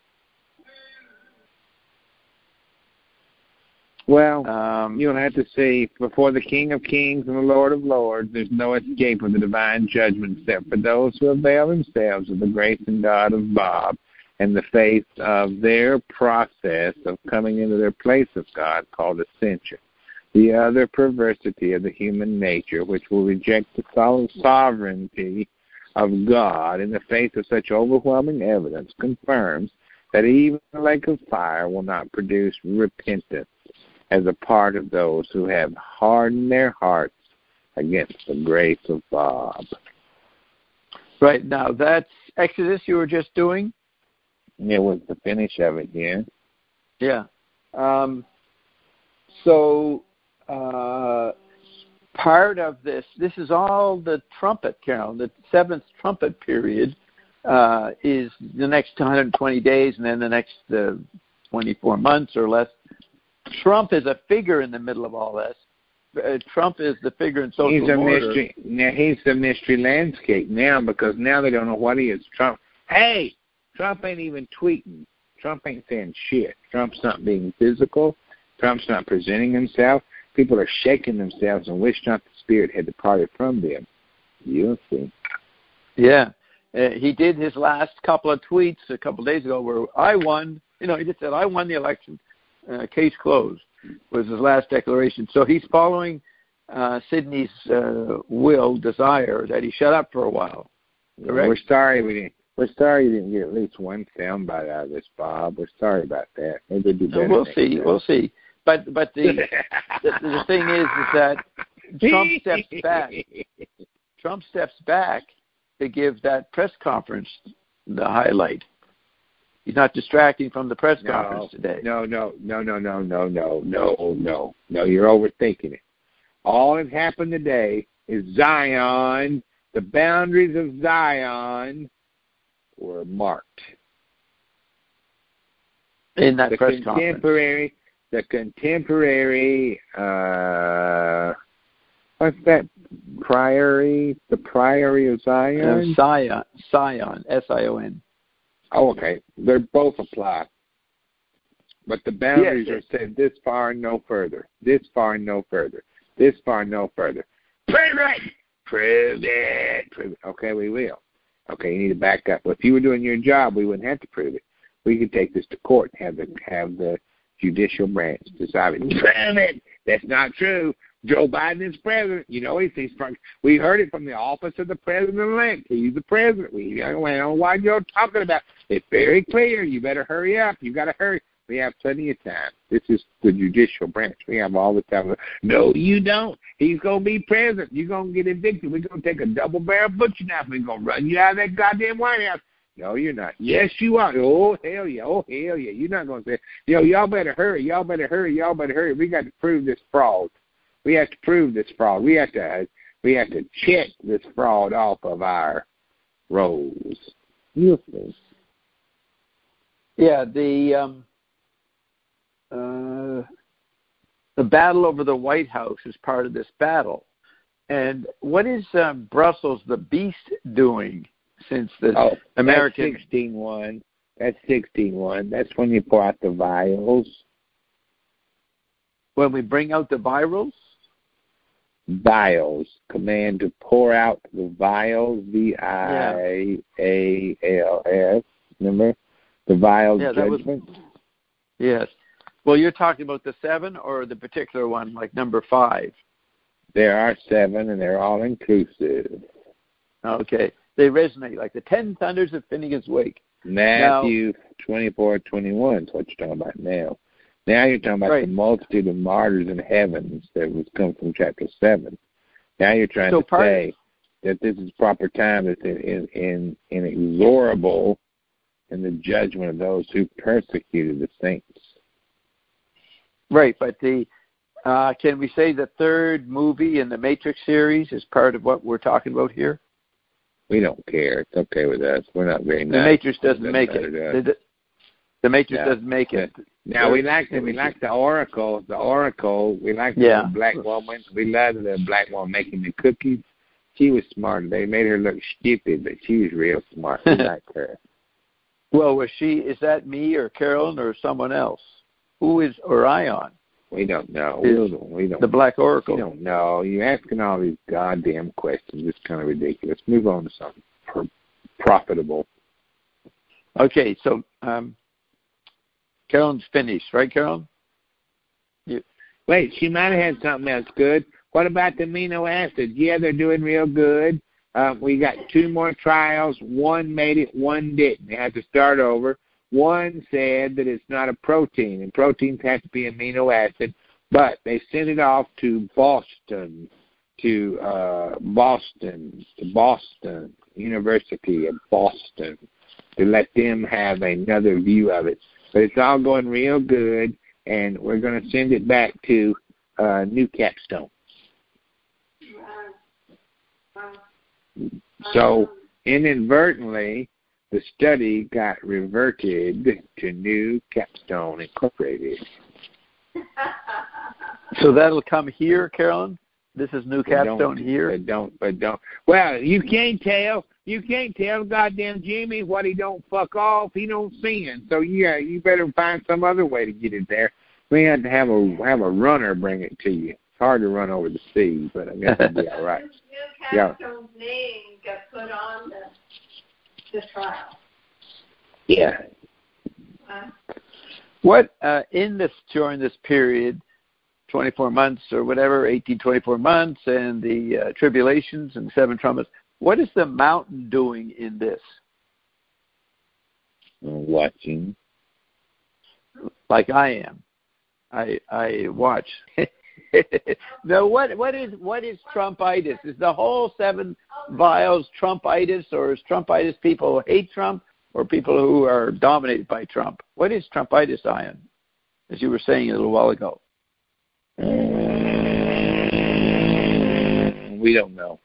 Well, um, you'll have to see, before the King of Kings and the Lord of Lords, there's no escape of the divine judgment except for those who avail themselves of the grace and God of Bob in the face of their process of coming into their place of God called ascension. The other perversity of the human nature, which will reject the solid sovereignty of God in the face of such overwhelming evidence, confirms that even the lake of fire will not produce repentance as a part of those who have hardened their hearts against the grace of Bob. Right, now that's Exodus you were just doing? It was the finish of it, yeah. Yeah. Um, so uh, part of this, this is all the trumpet, Carol, the seventh trumpet period uh, is the next one hundred twenty days and then the next uh, twenty-four months or less. Trump is a figure in the middle of all this. Uh, Trump is the figure in social he's a order. mystery. Now he's the mystery landscape now because now they don't know what he is. Trump. Hey, Trump ain't even tweeting. Trump ain't saying shit. Trump's not being physical. Trump's not presenting himself. People are shaking themselves and wish not the spirit had departed from them. You'll see. Yeah, uh, he did his last couple of tweets a couple of days ago where I won. You know, he just said I won the election. Uh, case closed was his last declaration. So he's following uh, Sydney's uh, will, desire that he shut up for a while. Correct? We're sorry we didn't. We're sorry you didn't get at least one soundbite out of this, Bob. We're sorry about that. Maybe do better. No, we'll see. Time. We'll see. But but the, the the thing is is that Trump steps back. Trump steps back to give that press conference the highlight. He's not distracting from the press no, conference today. No, no, no, no, no, no, no, no, no, no. You're overthinking it. All that happened today is Zion. The boundaries of Zion were marked. in that the press contemporary, conference. The contemporary, uh, what's that, Priory, the Priory of Zion? Uh, Sion, Sion, S I O N. Oh, okay. They both apply. But the boundaries yes, are said this far and no further. This far and no further. This far and no further. Prove it! Prove it! Prove it. Okay, we will. Okay, you need to back up. Well, if you were doing your job, we wouldn't have to prove it. We could take this to court and have the, have the judicial branch decide it. Prove it! That's not true. Joe Biden is president. You know, he's, he's from, we heard it from the office of the president-elect. He's the president. We don't know what you're talking about. It's very clear. You better hurry up. You got to hurry. We have plenty of time. This is the judicial branch. We have all the time. No, you don't. He's going to be president. You're going to get evicted. We're going to take a double-barrel butcher knife. We're going to run you out of that goddamn White House. No, you're not. Yes, you are. Oh, hell yeah. Oh, hell yeah. You're not going to say, yo, y'all better hurry. Y'all better hurry. Y'all better hurry. We got to prove this fraud. We have to prove this fraud. We have to we have to check this fraud off of our rolls. Beautiful. Yeah, the um, uh, the battle over the White House is part of this battle. And what is uh, Brussels, the beast, doing since the oh, American... That's sixteen one. That's sixteen one. That's when you pour out the vials. When we bring out the virals? Vials. Command to pour out the vials. V I A L S. Remember? The vial yeah, judgment? Was, yes. Well, you're talking about the seven or the particular one, like number five? There are seven, and they're all inclusive. Okay. They resonate like the ten thunders of Finnegan's Wake. Matthew now, twenty-four twenty-one is what you're talking about now. Now you're talking about right. the multitude of martyrs in heavens that was come from chapter seven. Now you're trying so to say of, that this is proper time that's in, in, inexorable in the judgment of those who persecuted the saints. Right, but the uh, can we say the third movie in the Matrix series is part of what we're talking about here? We don't care. It's okay with us. We're not very nice. The Matrix doesn't, doesn't make it. The, the Matrix yeah. doesn't make it. Now we like the, we like the Oracle. The Oracle. We like yeah. the black woman. We love the black woman making the cookies. She was smart. They made her look stupid, but she was real smart. We like her. Well, was she? Is that me or Carolyn or someone else? Who is Orion? We don't know. We don't, we don't. The Black Oracle. We don't know. You're asking all these goddamn questions. It's kind of ridiculous. Move on to something pro- profitable. Okay, so um, Carolyn's finished, right, Carolyn? You... Wait, she might have had something else good. What about the amino acids? Yeah, they're doing real good. Uh, we got two more trials. One made it, one didn't. They had to start over. One said that it's not a protein, and proteins have to be amino acid, but they sent it off to Boston, to uh, Boston, to Boston, University of Boston, to let them have another view of it. But it's all going real good, and we're going to send it back to uh, New Capstone. So, inadvertently, the study got reverted to New Capstone Incorporated. So that'll come here, Carolyn? This is New But Capstone don't, here? But don't, but don't. Well, you can't tell. You can't tell goddamn Jimmy what he don't fuck off. He don't sin. So, yeah, you better find some other way to get it there. We had to have a have a runner bring it to you. It's hard to run over the sea, but I guess it'll be all right. New Capstone's yeah. name got put on the the trial. Yeah. Uh, what uh, in this during this period, twenty-four months or whatever, eighteen, twenty-four months, and the uh, tribulations and seven trumpets? What is the mountain doing in this? Watching, like I am. I I watch. No, what what is what is Trumpitis? Is the whole seven vials Trumpitis, or is Trumpitis people who hate Trump, or people who are dominated by Trump? What is Trumpitis, Ian? As you were saying a little while ago. We don't know.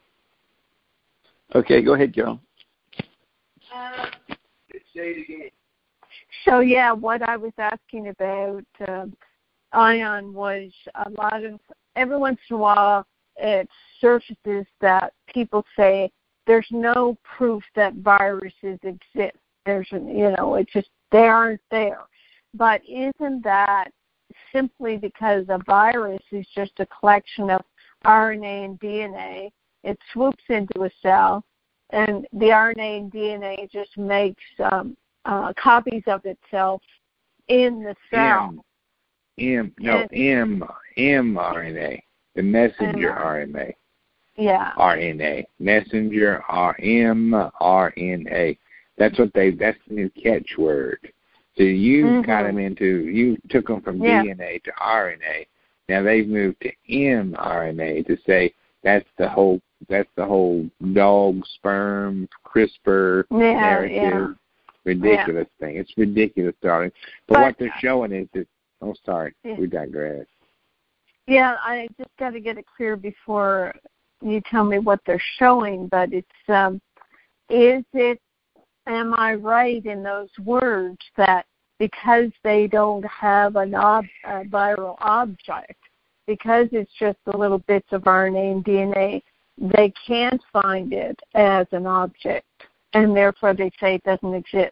Okay, go ahead, Carol. Uh, Say it again. So, yeah, what I was asking about uh, ion was a lot of, every once in a while, it surfaces that people say there's no proof that viruses exist. There's, you know, it's just, they aren't there. But isn't that simply because a virus is just a collection of R N A and D N A? It swoops into a cell, and the R N A and D N A just makes um, uh, copies of itself in the cell. M, M no, and, M, mRNA, the messenger uh, R N A. Yeah. R N A, messenger R mRNA. That's what they. That's the new catchword. So you mm-hmm. got them into. You took them from yeah. D N A to R N A. Now they've moved to mRNA to say that's the whole. That's the whole dog sperm CRISPR yeah, narrative. Yeah. Ridiculous yeah. thing. It's ridiculous, darling. But, but what they're showing is that. Oh, sorry. Yeah. We digress. Yeah, I just got to get it clear before you tell me what they're showing. But it's um, is it? Am I right in those words that because they don't have an ob- a viral object, because it's just the little bits of R N A and D N A, they can't find it as an object, and therefore they say it doesn't exist?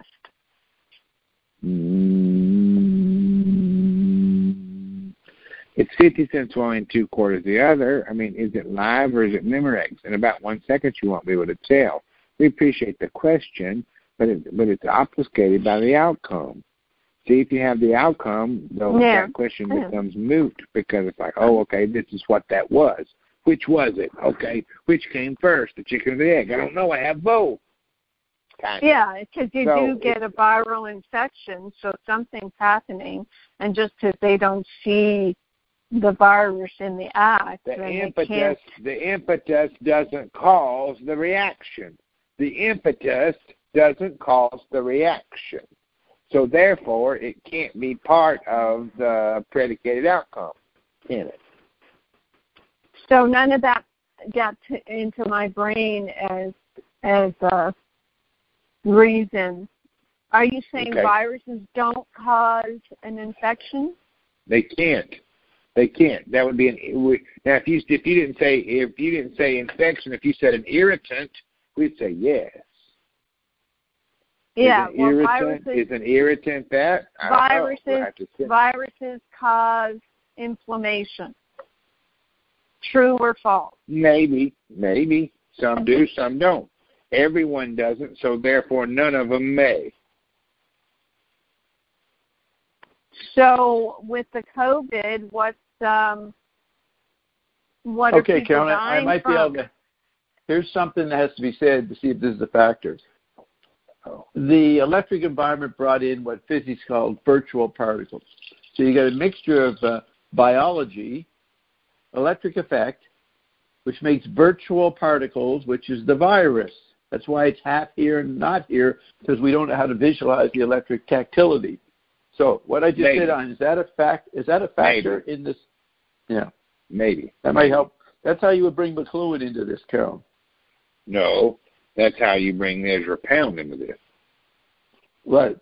Mm, it's fifty cents one and two quarters the other. I mean, is it live or is it Memorex? In about one second, you won't be able to tell. We appreciate the question. But it, but it's obfuscated by the outcome. See, if you have the outcome, though, yeah. that question yeah. becomes moot because it's like, oh, okay, this is what that was. Which was it? Okay, which came first, the chicken or the egg? I don't know. I have both. Kind yeah, because you so do get a viral infection, so something's happening, and just because they don't see the virus in the act, the then impetus, they can't. the impetus doesn't cause the reaction. The impetus doesn't cause the reaction. So therefore, it can't be part of the predicated outcome, can it? So none of that got to, into my brain as as a reason. Are you saying okay. viruses don't cause an infection? They can't. They can't. That would be an now if you if you didn't say if you didn't say infection, if you said an irritant, we'd say yes. Yeah, is an well, irritant, viruses, is an irritant that? I viruses, don't know. We'll viruses cause inflammation. True or false? Maybe, maybe. Some do, some don't. Everyone doesn't, so therefore none of them may. So with the COVID, what's um, what are okay, people Carolyn, dying I might from? be able to. Here's something that has to be said to see if this is a factor. The electric environment brought in what physics called virtual particles. So you got a mixture of uh, biology, electric effect, which makes virtual particles, which is the virus. That's why it's half here and not here, because we don't know how to visualize the electric tactility. So what I just Maybe. said on is that a fact? Is that a factor Maybe. in this? Yeah, maybe that might help. That's how you would bring McLuhan into this, Carol. No, that's how you bring Ezra Pound into this. Right.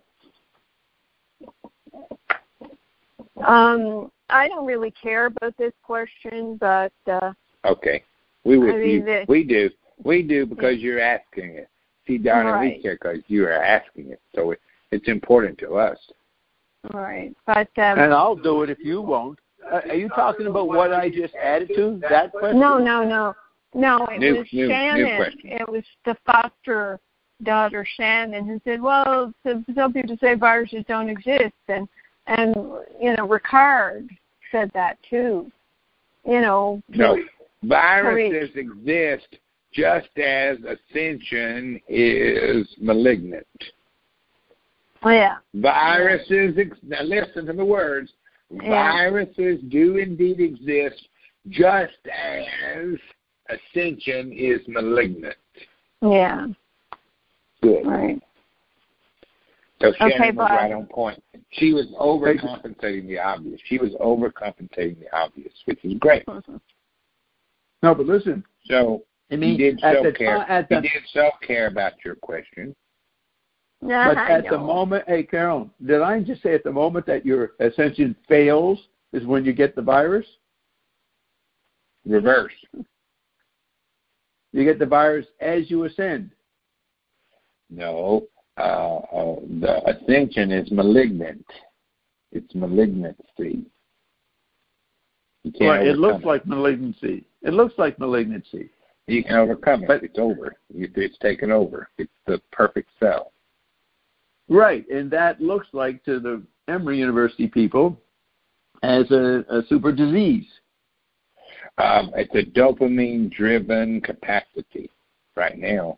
Um, I don't really care about this question, but uh, okay, we with I mean, you. the, we do. We do because you're asking it. See, darling, right. we care because you are asking it. So it, it's important to us. Right, but um, and I'll do it if you won't. Uh, are you talking about what I just added to that question? No, no, no, no. It new, was new, Shannon. New question. It was the foster daughter Shannon who said, "Well, some people say viruses don't exist," and and you know, Ricard said that too. You know, no, viruses exist just as ascension is malignant. Oh, yeah. Viruses, ex- now listen to the words. Yeah. Viruses do indeed exist just as ascension is malignant. Yeah. Good. Right. So Shannon okay, was but, right on point. She was overcompensating the obvious. She was overcompensating the obvious, which is great. No, but listen. So I mean, he did at so the, care. uh, at the, he did so care about your question. Yeah, but I at know. the moment, hey, Carolyn, did I just say at the moment that your ascension fails is when you get the virus? Reverse. You get the virus as you ascend. No, uh, uh, the ascension is malignant. It's malignancy. You can't Well, it looks overcome like malignancy. It looks like malignancy. You can overcome it. But- It's over. It's taken over. It's the perfect cell. Right, and that looks like to the Emory University people as a, a super disease. Um, it's a dopamine-driven capacity right now.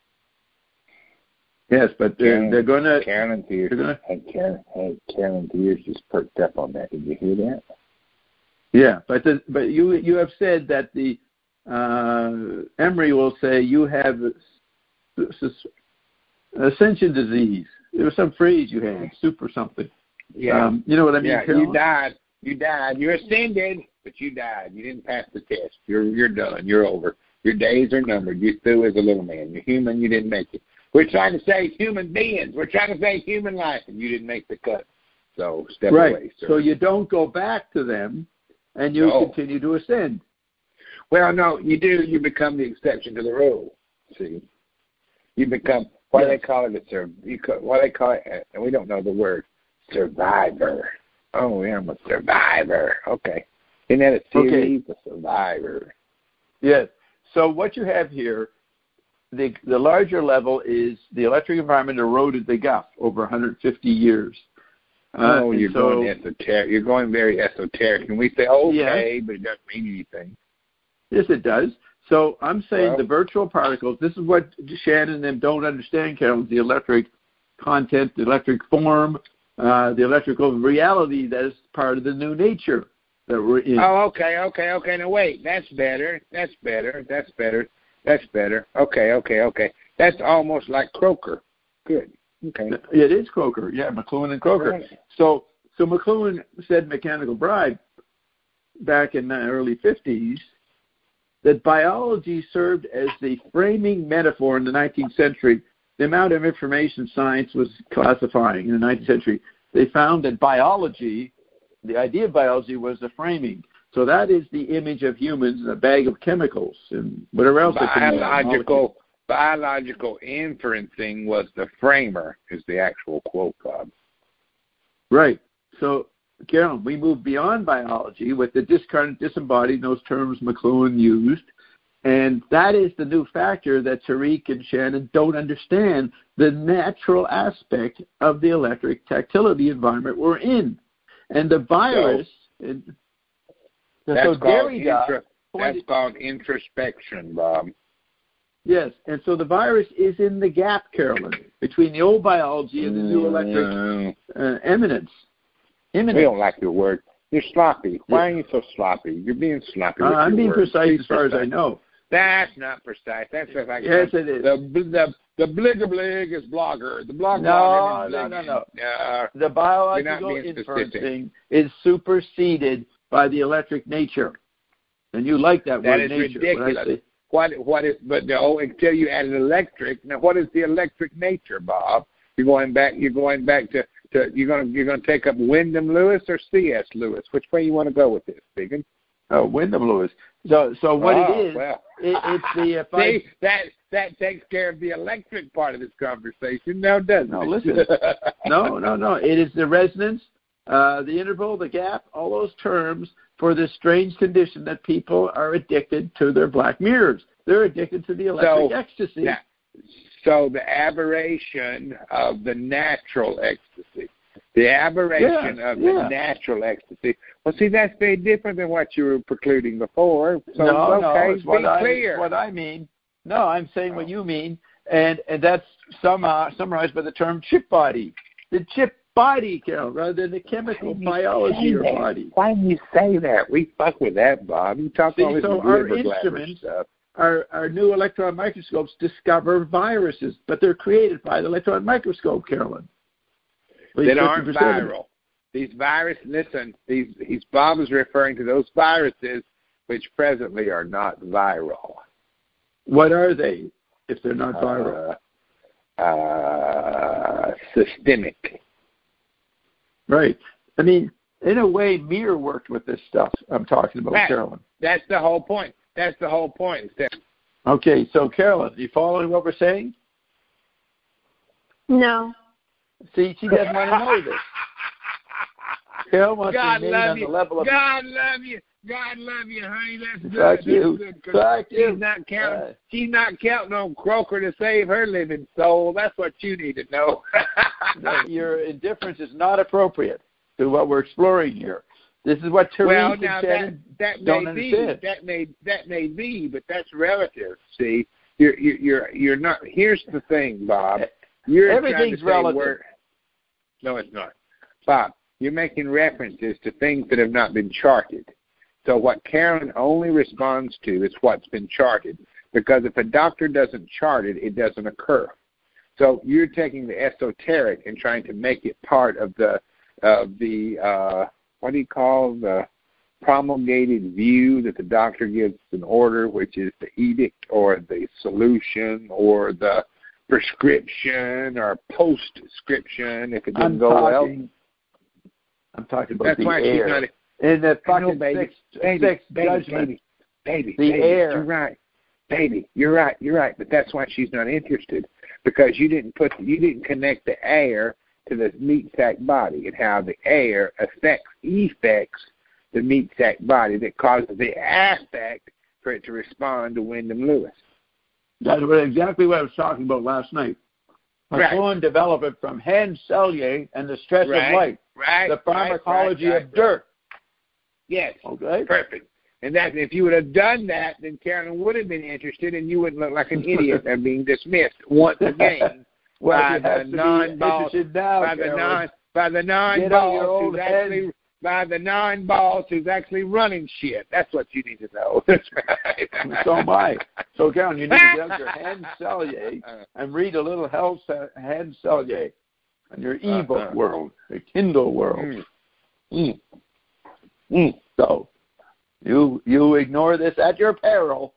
Yes, but they're, Karen, they're going to... Carolyn's ears, gonna, hey, Karen, hey, Carolyn's ears just perked up on that. Did you hear that? Yeah, but the, but you you have said that the uh, Emory will say you have ascension disease. There was some phrase you had, super something. Yeah. Um, you know what I mean, Yeah, Carolyn? you died. You died. You ascended, but you died. You didn't pass the test. You're you're done. You're over. Your days are numbered. You threw as a little man. You're human. You didn't make it. We're trying to save human beings. We're trying to save human life, and you didn't make the cut. So step right. away, sir. So you don't go back to them, and you No. continue to ascend. Well, no, you do. You become the exception to the rule. See, you become what Yes. do they call it? A sur- you call, what do they call it? And we don't know the word survivor. Oh, yeah, I'm a survivor. Okay, isn't that a series? Okay. A survivor. Yes. So what you have here, the the larger level is the electric environment eroded the guff over one hundred fifty years. Uh, oh, you're so, going esoteric. You're going very esoteric, and we say okay, yes. but it doesn't mean anything. Yes, it does. So I'm saying Well, the virtual particles, this is what Shannon and them don't understand, Carolyn, the electric content, the electric form, uh, the electrical reality that is part of the new nature that we're in. Oh, okay, okay, okay. Now wait, that's better. That's better. That's better. That's better. Okay, okay, okay. That's almost like Croker. Good. Okay. It is Croker, yeah, McLuhan and Croker. Right. So, so McLuhan said Mechanical Bride back in the early fifties that biology served as the framing metaphor in the nineteenth century. The amount of information science was classifying in the nineteenth century, they found that biology, the idea of biology was the framing. So that is the image of humans in a bag of chemicals and whatever else. Biological, biological inferencing was the framer, is the actual quote, Bob. Right. So, Carolyn, we move beyond biology with the discarnate, disembodied, those terms McLuhan used. And that is the new factor that Tariq and Shannon don't understand, the natural aspect of the electric tactility environment we're in. And the virus... So, and, that's, so called Derrida, intra, that's called introspection, Bob. Yes, and so the virus is in the gap, Carolyn, between the old biology and the new electric Mm, uh, eminence. Imminence. we don't like your word. You're sloppy. Why are you so sloppy? You're being sloppy. Uh, with I'm your being words. precise Be as far precise. as I know. That's not precise. That's just like Yes, it is. The the the bligger blig is blogger. The blog No, blogger is no, no, bligging. no. Uh, The biological We're not being specific. inferencing is superseded by the electric nature. And you like that, that word is nature. ridiculous. When I say, What what is but no until you added electric. Now what is the electric nature, Bob? You're going back you're going back to, to you're gonna you're gonna take up Wyndham Lewis or C S Lewis. Which way you want to go with this, Biggin? oh, Wyndham Lewis. So, so what oh, it is, well. it, it's the if I, See, that that takes care of the electric part of this conversation now, doesn't No, it? listen. no, no, no. It is the resonance, uh, the interval, the gap, all those terms for this strange condition that people are addicted to their black mirrors. They're addicted to the electric So, ecstasy. Yeah. So the aberration of the natural ecstasy. The aberration Yeah, of yeah. the natural ecstasy. Well, see, that's very different than what you were precluding before. So, no, okay, no, it's what be I, clear. what I mean. No, I'm saying what you mean, and and that's somehow summarized by the term chip body. The chip body, Carol, rather than the chemical biology of your body. Why do you say that? We fuck with that, Bob. You talk See, all this so our glibber glabber instruments, stuff. our our new electron microscopes discover viruses, but they're created by the electron microscope, Carolyn. Please That aren't fifty percent of viral. These viruses, listen, these, these Bob is referring to those viruses which presently are not viral. What are they if they're not viral? Uh, uh, systemic. Right. I mean, in a way, Mir worked with this stuff I'm talking about, Right. Carolyn. That's the whole point. That's the whole point. Okay, so Carolyn, you following what we're saying? No. See, she doesn't want to know this. Carol wants God to remain love on you. the level of... God love you. God love you, honey. That's good. Fuck That's you. good. Fuck she's you. not counting. Uh, she's not counting on Croker to save her living soul. That's what you need to know. Your indifference is not appropriate to what we're exploring here. This is what Therese well, and now Shannon that that don't may understand. be that may that may be, but that's relative. See, you're you're you're, you're not. Here's the thing, Bob. You're Everything's trying to say relative. where, no, it's not, Bob. You're making references to things that have not been charted. So what Carolyn only responds to is what's been charted. Because if a doctor doesn't chart it, it doesn't occur. So you're taking the esoteric and trying to make it part of the of the uh, what do you call the promulgated view that the doctor gives an order, which is the edict or the solution or the prescription or postscription if it didn't I'm go talking, well. I'm talking about That's the why air. she's not. In the fucking know, baby, sixth, baby, sixth baby, judgment. baby, baby, the baby, air. You're right, baby. You're right. You're right. But that's why she's not interested, because you didn't put you didn't connect the air to the meat sac body and how the air affects affects the meat sac body that causes the affect for it to respond to Wyndham Lewis. That's exactly what I was talking about last night. McLuhan developed it from Hans Selye and the stress right. of light, right, the pharmacology right, right, of dirt. Yes. Okay. Perfect. And that if you would have done that, then Carolyn would have been interested, and you wouldn't look like an idiot and being dismissed once again well, by you have the to non-boss, be interested now, by the Carolyn. non, by the non-boss who's actually by the non-boss who's actually running shit. That's what you need to know. That's right. So am I. So, Carolyn, you need to get out your Hans Selye and read a little Hans Selye on your ebook uh-huh. world, the Kindle world. Mm. Mm. Mm. So, you you ignore this at your peril.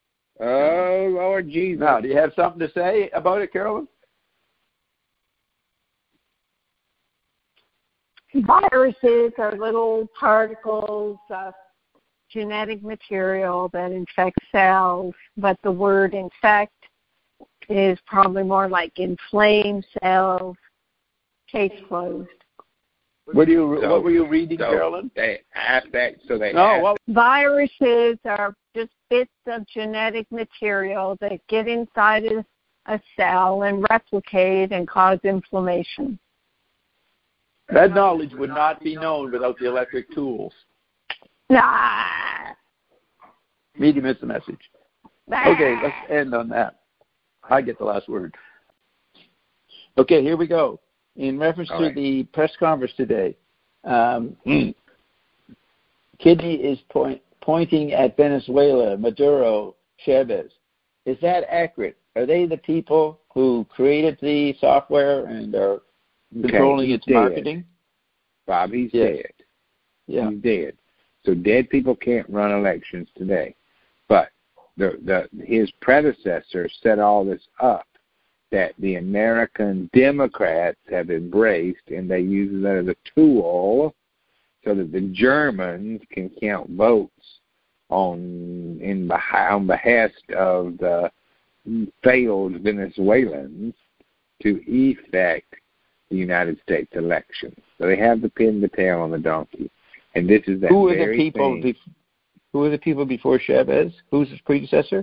Oh, Lord Jesus. Now, do you have something to say about it, Carolyn? Viruses are little particles of genetic material that infect cells, but the word infect is probably more like inflame cells. Case closed. What do you? So, what were you reading, so Carolyn? They affect, so they No. affect. What? Viruses are just bits of genetic material that get inside a, a cell and replicate and cause inflammation. That knowledge would not be known without the electric tools. Ah. Medium is the message. Ah. Okay, let's end on that. I get the last word. Okay, here we go. In reference All to right. the press conference today, um, Kidney is point, pointing at Venezuela, Maduro, Chavez. Is that accurate? Are they the people who created the software and are controlling okay, its dead. marketing? Bob, he's Yes. dead. Yeah. He's dead. So dead people can't run elections today. But the the his predecessor set all this up that the American Democrats have embraced, and they use it as a tool so that the Germans can count votes on in on behest of the failed Venezuelans to effect the United States election. So they have the pin, the tail on the donkey, and this is that Who are the very people? thing. Bef- who are the people before Chavez? Who's his predecessor?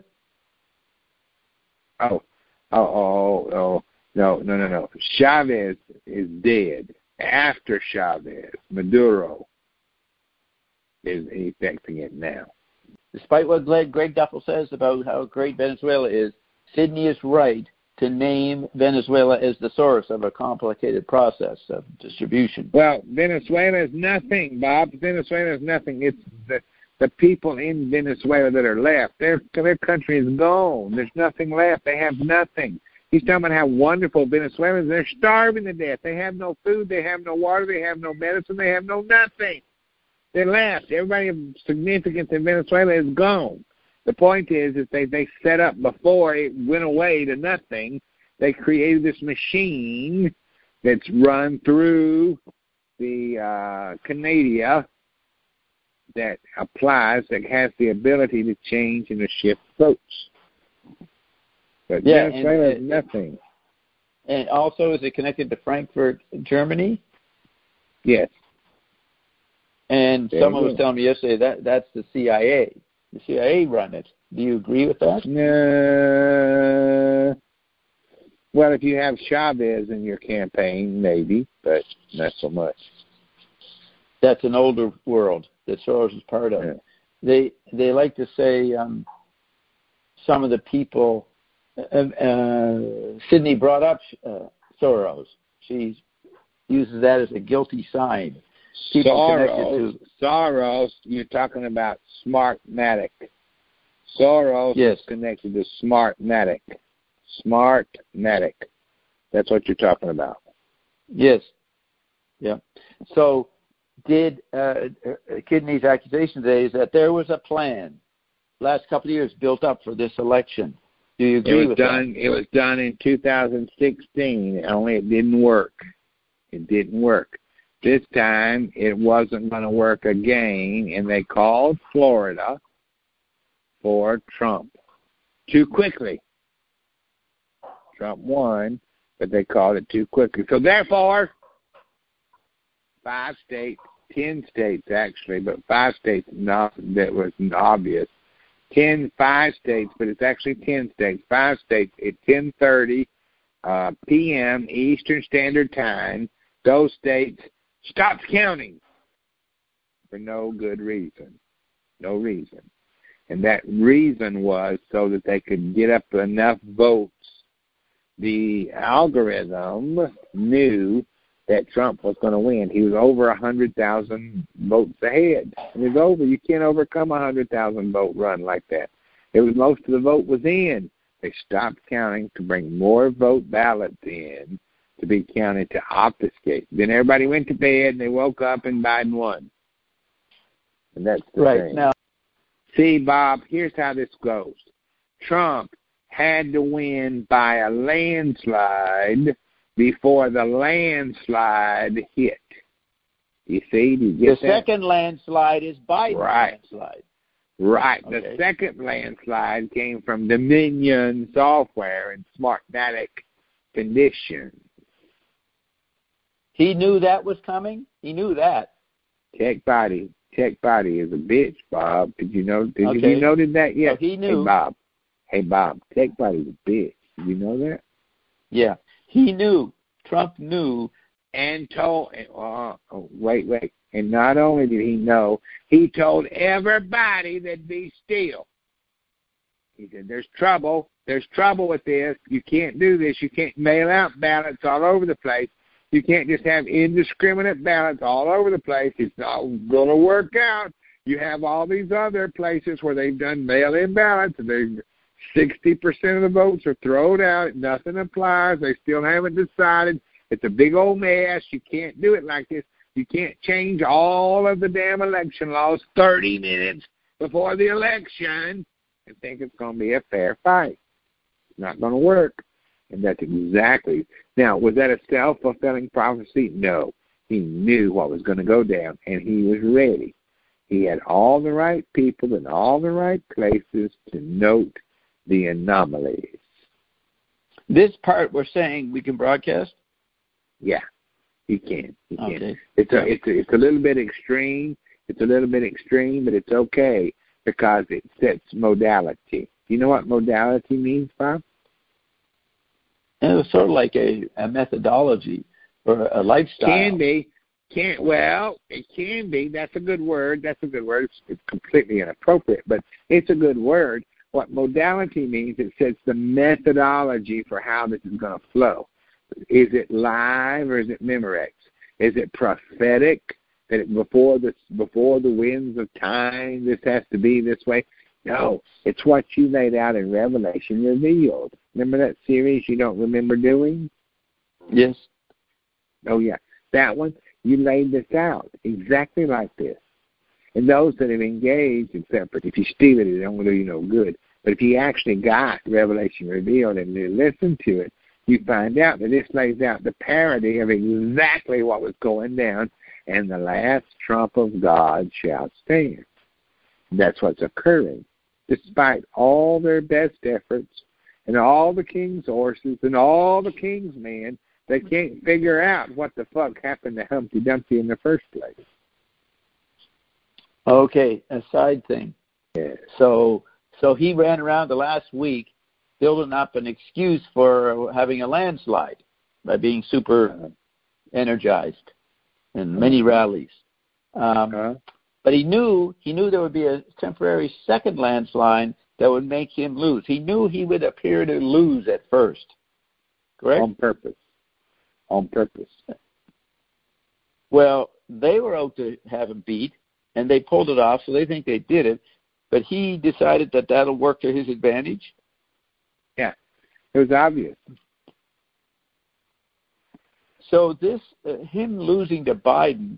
Oh, oh, oh, oh, no, no, no, no. Chavez is dead. After Chavez, Maduro is effecting it now. Despite what Greg, Greg Duffel says about how great Venezuela is, Sidney is right to name Venezuela as the source of a complicated process of distribution. Well, Venezuela is nothing, Bob. Venezuela is nothing. It's the the people in Venezuela that are left. Their their country is gone. There's nothing left. They have nothing. He's talking about how wonderful Venezuela is. They're starving to death. They have no food. They have no water. They have no medicine. They have no nothing. They're left. Everybody of significance in Venezuela is gone. The point is that they, they set up before it went away to nothing, They created this machine that's run through the uh, Canada that applies, that has the ability to change and to shift votes. But yeah, Venezuela and, is nothing. And also, is it connected to Frankfurt, Germany? Yes. And there someone was telling me yesterday that that's the C I A. The C I A run it. Do you agree with that? No. Well, if you have Chavez in your campaign, maybe, but not so much. That's an older world that Soros is part of. Yeah. They they like to say um, some of the people. Uh, uh, Sydney brought up uh, Soros. She uses that as a guilty sign. People Soros, to, Soros, you're talking about Smartmatic. Soros yes. is connected to Smartmatic. Smartmatic. That's what you're talking about. Yes. Yeah. So did uh, Kidney's accusation today is that there was a plan last couple of years built up for this election. Do you agree it was with done, that? It was done in two thousand sixteen, only it didn't work. It didn't work. This time it wasn't going to work again, and they called Florida for Trump too quickly. Trump won, but they called it too quickly. So therefore, five states, ten states actually, but five states not, that was obvious. Ten, five states, but it's actually ten states. Five states at ten thirty uh, p.m. Eastern Standard Time. Those states stopped counting for no good reason. No reason. And that reason was so that they could get up enough votes. The algorithm knew that Trump was going to win. He was over one hundred thousand votes ahead. And it's over. You can't overcome a one hundred thousand vote run like that. It was most of the vote was in. They stopped counting to bring more vote ballots in to be counted to obfuscate. Then everybody went to bed and they woke up and Biden won. And that's the right thing. now. See, Bob, here's how this goes. Trump had to win by a landslide before the landslide hit. You see? Do you get the that? second landslide is Biden's right. landslide. Right. Okay. The second landslide came from Dominion software and Smartmatic conditions. He knew that was coming? He knew that. Tech Body. Tech Body is a bitch, Bob. Did you know? Did okay. you noted that yet? So he knew. Hey, Bob. Hey, Bob. Tech Body's a bitch. Did you know that? Yeah. He knew. Trump knew. And told, uh, oh, wait, wait. And not only did he know, he told everybody that be still. He said, there's trouble. There's trouble with this. You can't do this. You can't mail out ballots all over the place. You can't just have indiscriminate ballots all over the place. It's not going to work out. You have all these other places where they've done mail-in ballots, and they sixty percent of the votes are thrown out. Nothing applies. They still haven't decided. It's a big old mess. You can't do it like this. You can't change all of the damn election laws thirty minutes before the election and think it's going to be a fair fight. It's not going to work. And that's exactly. Now, was that a self-fulfilling prophecy? No. He knew what was going to go down, and he was ready. He had all the right people in all the right places to note the anomalies. This part we're saying we can broadcast? Yeah, he can. He can. Okay. It's a, it's a, it's a little bit extreme. It's a little bit extreme, but it's okay because it sets modality. Do you know what modality means, Bob? And it was sort of like a, a methodology or a lifestyle. Can be. Can well, it can be. That's a good word. That's a good word. It's, it's completely inappropriate, but it's a good word. What modality means, it sets the methodology for how this is going to flow. Is it live or is it Memorex? Is it prophetic that it, before the before the winds of time, this has to be this way? No, it's what you laid out in Revelation revealed. Remember that series you don't remember doing? Yes. Oh yeah, that one. You laid this out exactly like this. And those that have engaged in separate, if you steal it, it don't do you no good. But if you actually got Revelation revealed and you listen to it, you find out that this lays out the parody of exactly what was going down, and the last trump of God shall stand. That's what's occurring. Despite all their best efforts and all the king's horses and all the king's men, they can't figure out what the fuck happened to Humpty Dumpty in the first place. Okay, a side thing. Yeah. So, so he ran around the last week building up an excuse for having a landslide by being super uh-huh. energized in many rallies. Um, uh-huh. But he knew he knew there would be a temporary second landslide that would make him lose. He knew he would appear to lose at first. Correct? On purpose. On purpose. Well, they were out to have him beat, and they pulled it off, so they think they did it. But he decided that that'll work to his advantage? Yeah, it was obvious. So this, uh, him losing to Biden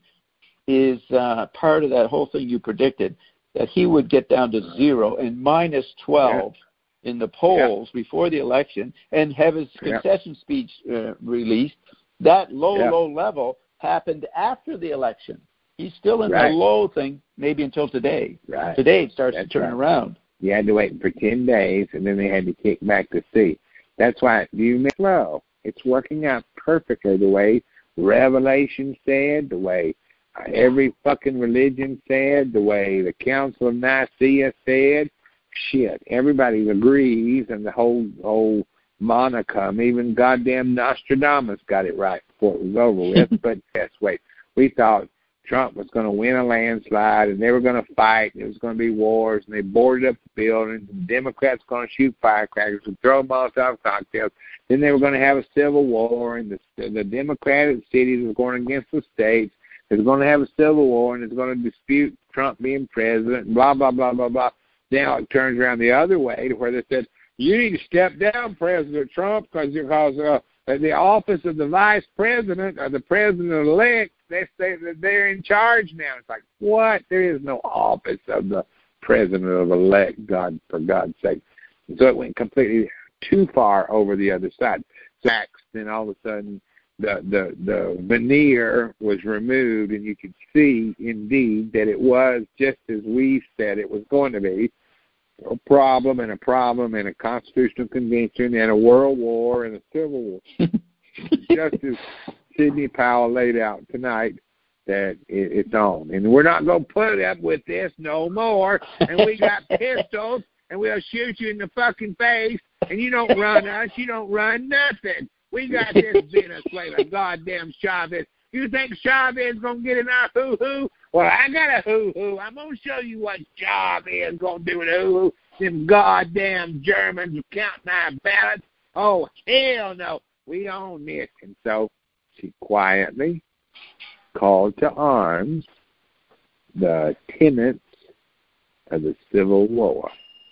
is uh, part of that whole thing you predicted, that he would get down to zero and minus twelve yeah. in the polls yeah. before the election and have his concession yeah. speech uh, released. That low, yeah. low level happened after the election. He's still in right. the low thing, maybe until today. Right. Today it starts That's to turn right. around. You had to wait for ten days, and then they had to kick back to see. That's why you may slow. It's working out perfectly the way Revelation said, the way every fucking religion said, the way the Council of Nicaea said. Shit, everybody agrees, and the whole whole monarchy, even goddamn Nostradamus got it right before it was over with. But yes, wait, we thought Trump was going to win a landslide, and they were going to fight, and it was going to be wars, and they boarded up the buildings, and the Democrats were going to shoot firecrackers and throw Molotov cocktails. Then they were going to have a civil war, and the, the Democratic cities were going against the states. They were going to have a civil war, and it's going to dispute Trump being president, and blah, blah, blah, blah, blah. Now it turns around the other way to where they said, you need to step down, President Trump, because because uh, the office of the vice president or the president-elect, they say that they're in charge now. It's like, what? There is no office of the president-elect, God, for God's sake. And so it went completely too far over the other side. Sacks, then all of a sudden the, the, the veneer was removed, and you could see, indeed, that it was just as we said it was going to be. A problem and a problem and a constitutional convention and a world war and a civil war. Just as Sidney Powell laid out tonight that it, it's on. And we're not going to put up with this no more. And we got pistols, and we'll shoot you in the fucking face, and you don't run us. You don't run nothing. We got this Venezuela goddamn Chavez. You think Chavez is going to get in our hoo-hoo? Well, I got a hoo-hoo. I'm going to show you what Chavez is going to do with a hoo-hoo. Them goddamn Germans counting our ballots. Oh, hell no. We own this. And so she quietly called to arms the tenants of the Civil War.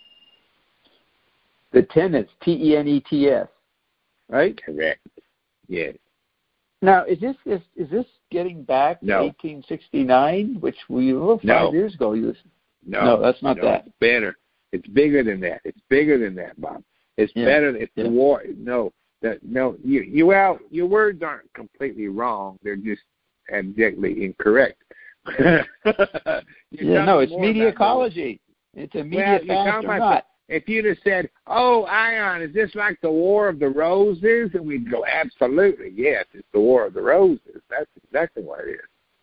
The tenants, T E N E T S, right? Correct. Yes. Now, is this is, is this getting back no. to eighteen sixty-nine, which we well, five no. years ago? You, no, no, that's not no, that. It's better. It's bigger than that. It's bigger than that, Bob. It's yeah. better. It's yeah. the war. No, that no. You, you well, your words aren't completely wrong. They're just abjectly incorrect. yeah, no, it's media ecology. It's a media well, fact or not. If you'd have said, oh, Ion, is this like the War of the Roses? And we'd go, absolutely, yes, it's the War of the Roses. That's exactly what it is.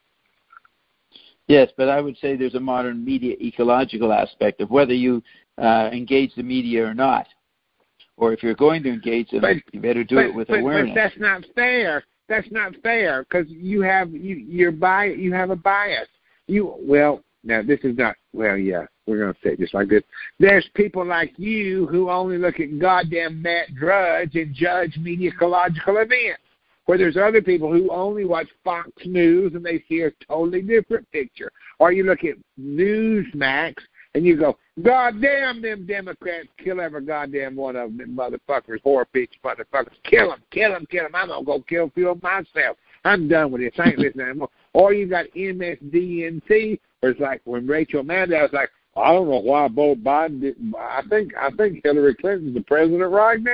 Yes, but I would say there's a modern media ecological aspect of whether you uh, engage the media or not. Or if you're going to engage them, but, you better do but, it with but, awareness. But that's not fair. That's not fair because you have you you're bi- you have a bias. You well now this is not well yeah we're gonna say it just like this. There's people like you who only look at goddamn Matt Drudge and judge media ecological events. Where there's other people who only watch Fox News and they see a totally different picture. Or you look at Newsmax and you go, God damn them Democrats, kill every goddamn one of them, them motherfuckers, whore bitch motherfuckers, kill them, kill them, kill them. I'm going to go kill a few of them myself. I'm done with this. I ain't listening anymore. Or you got M S D N C, where it's like when Rachel Maddow was like, I don't know why Joe Biden didn't. I think I think Hillary Clinton's the president right now.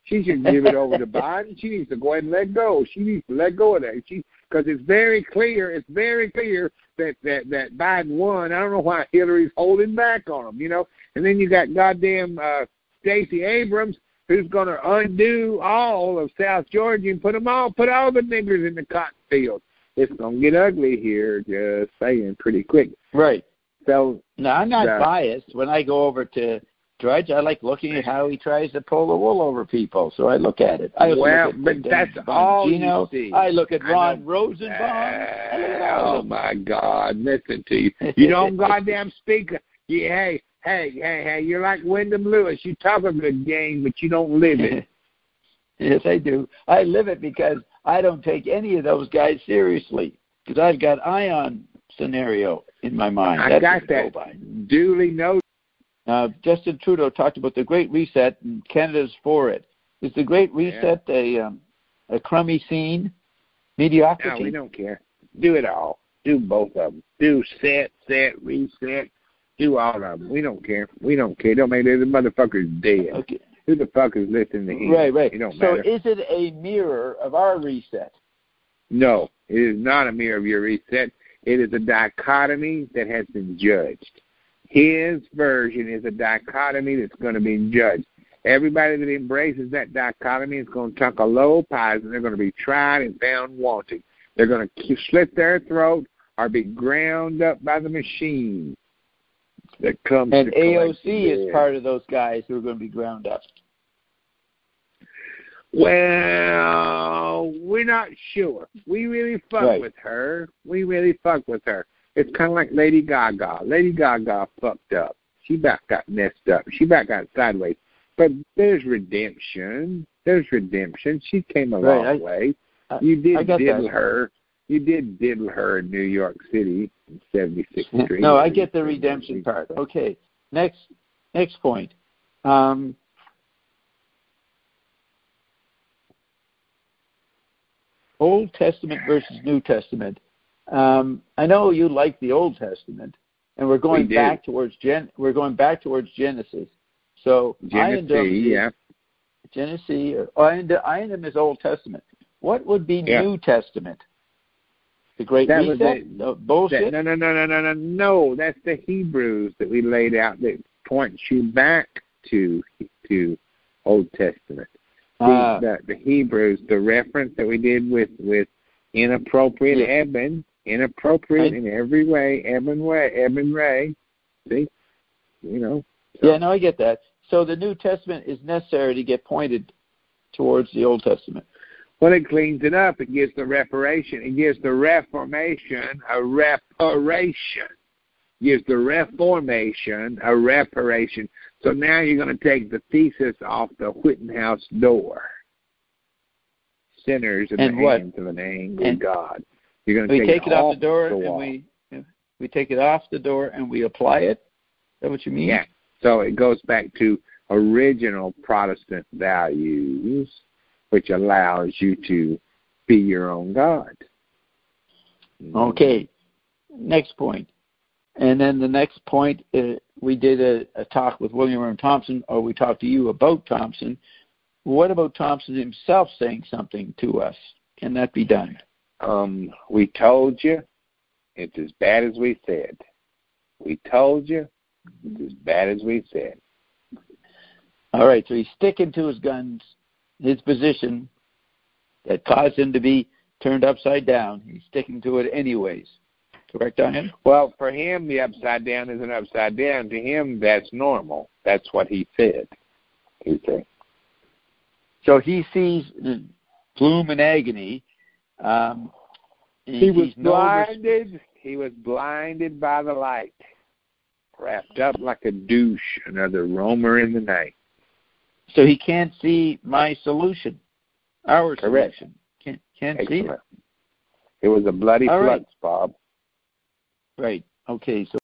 She should give it over to Biden. She needs to go ahead and let go. She needs to let go of that. She because it's very clear. It's very clear that, that that Biden won. I don't know why Hillary's holding back on him. You know. And then you got goddamn uh, Stacey Abrams, who's going to undo all of South Georgia and put them all, put all the niggers in the cotton field. It's going to get ugly here, just saying, pretty quick. Right. So no, I'm not the, biased. When I go over to Drudge, I like looking at how he tries to pull the wool over people, so I look at it. I well, look at but that's all you see. I look at Ron Rosenbaum. Uh, oh, my God. Listen to you. You don't goddamn speak. You, hey, hey, hey, hey, you're like Wyndham Lewis. You talk a good game, but you don't live it. Yes, I do. I live it because I don't take any of those guys seriously because I've got Ion scenario in my mind. I That's got that by. duly noted. Uh, Justin Trudeau talked about the Great Reset, and Canada's for it. Is the Great Reset yeah. a um, a crummy scene, mediocrity? No, we don't care. Do it all. Do both of them. Do set, set, reset. Do all of them. We don't care. We don't care. Don't make the motherfuckers dead. Okay. Who the fuck is listening to him? Right, right. It don't so matter. Is it a mirror of our reset? No, it is not a mirror of your reset. It is a dichotomy that has been judged. His version is a dichotomy that's going to be judged. Everybody that embraces that dichotomy is going to tuck a low pies, and they're going to be tried and found wanting. They're going to slit their throat or be ground up by the machine that comes. And to A O C is dead. Part of those guys who are going to be ground up. Well, we're not sure. We really fuck right. with her. We really fuck with her. It's kind of like Lady Gaga. Lady Gaga fucked up. She about got messed up. She about got sideways. But there's redemption. There's redemption. She came a right. long I, way. I, you did diddle that. her. You did diddle her in New York City in seventy-sixth Street. No, I get the redemption part. Okay. Next next point. Um, Old Testament versus New Testament. Um, I know you like the Old Testament, and we're going we back towards Gen. We're going back towards Genesis. So Genesis, yeah. Genesis. Or Iandam is Old Testament. What would be yeah. New Testament? The Great that Reset? Was no, bullshit. That, no, no, no, no, no, no, no. That's the Hebrews that we laid out that points you back to to Old Testament. The, uh, the, the Hebrews, the reference that we did with with inappropriate yeah. Eben, inappropriate I, in every way, Eben way, Eben Ray. See, you know. So. Yeah, no, I get that. So the New Testament is necessary to get pointed towards the Old Testament. Well, it cleans it up. It gives the reparation. It gives the Reformation a reparation. It gives the Reformation a reparation. So now you're going to take the thesis off the Whittenhouse door. Sinners in and the what? hands of an angry and God. You're going to we take, take it off the door the and we we take it off the door and we apply it. Is that what you mean? Yeah. So it goes back to original Protestant values, which allows you to be your own God. Okay. Next point. And then the next point, uh, we did a, a talk with William M. Thompson, or we talked to you about Thompson. What about Thompson himself saying something to us? Can that be done? Um, we told you it's as bad as we said. We told you it's as bad as we said. All right, so he's sticking to his guns, his position that caused him to be turned upside down. He's sticking to it anyways. Correct, Diane? Well, for him, the upside down isn't upside down. To him, that's normal. That's what he said. He said. So he sees gloom and agony. Um, he was no blinded. Res- he was blinded by the light, wrapped up like a douche, another roamer in the night. So he can't see my solution, our Correct. solution. Can't can't Excellent. see it. It was a bloody All flux, right. Bob. Right. Okay. So.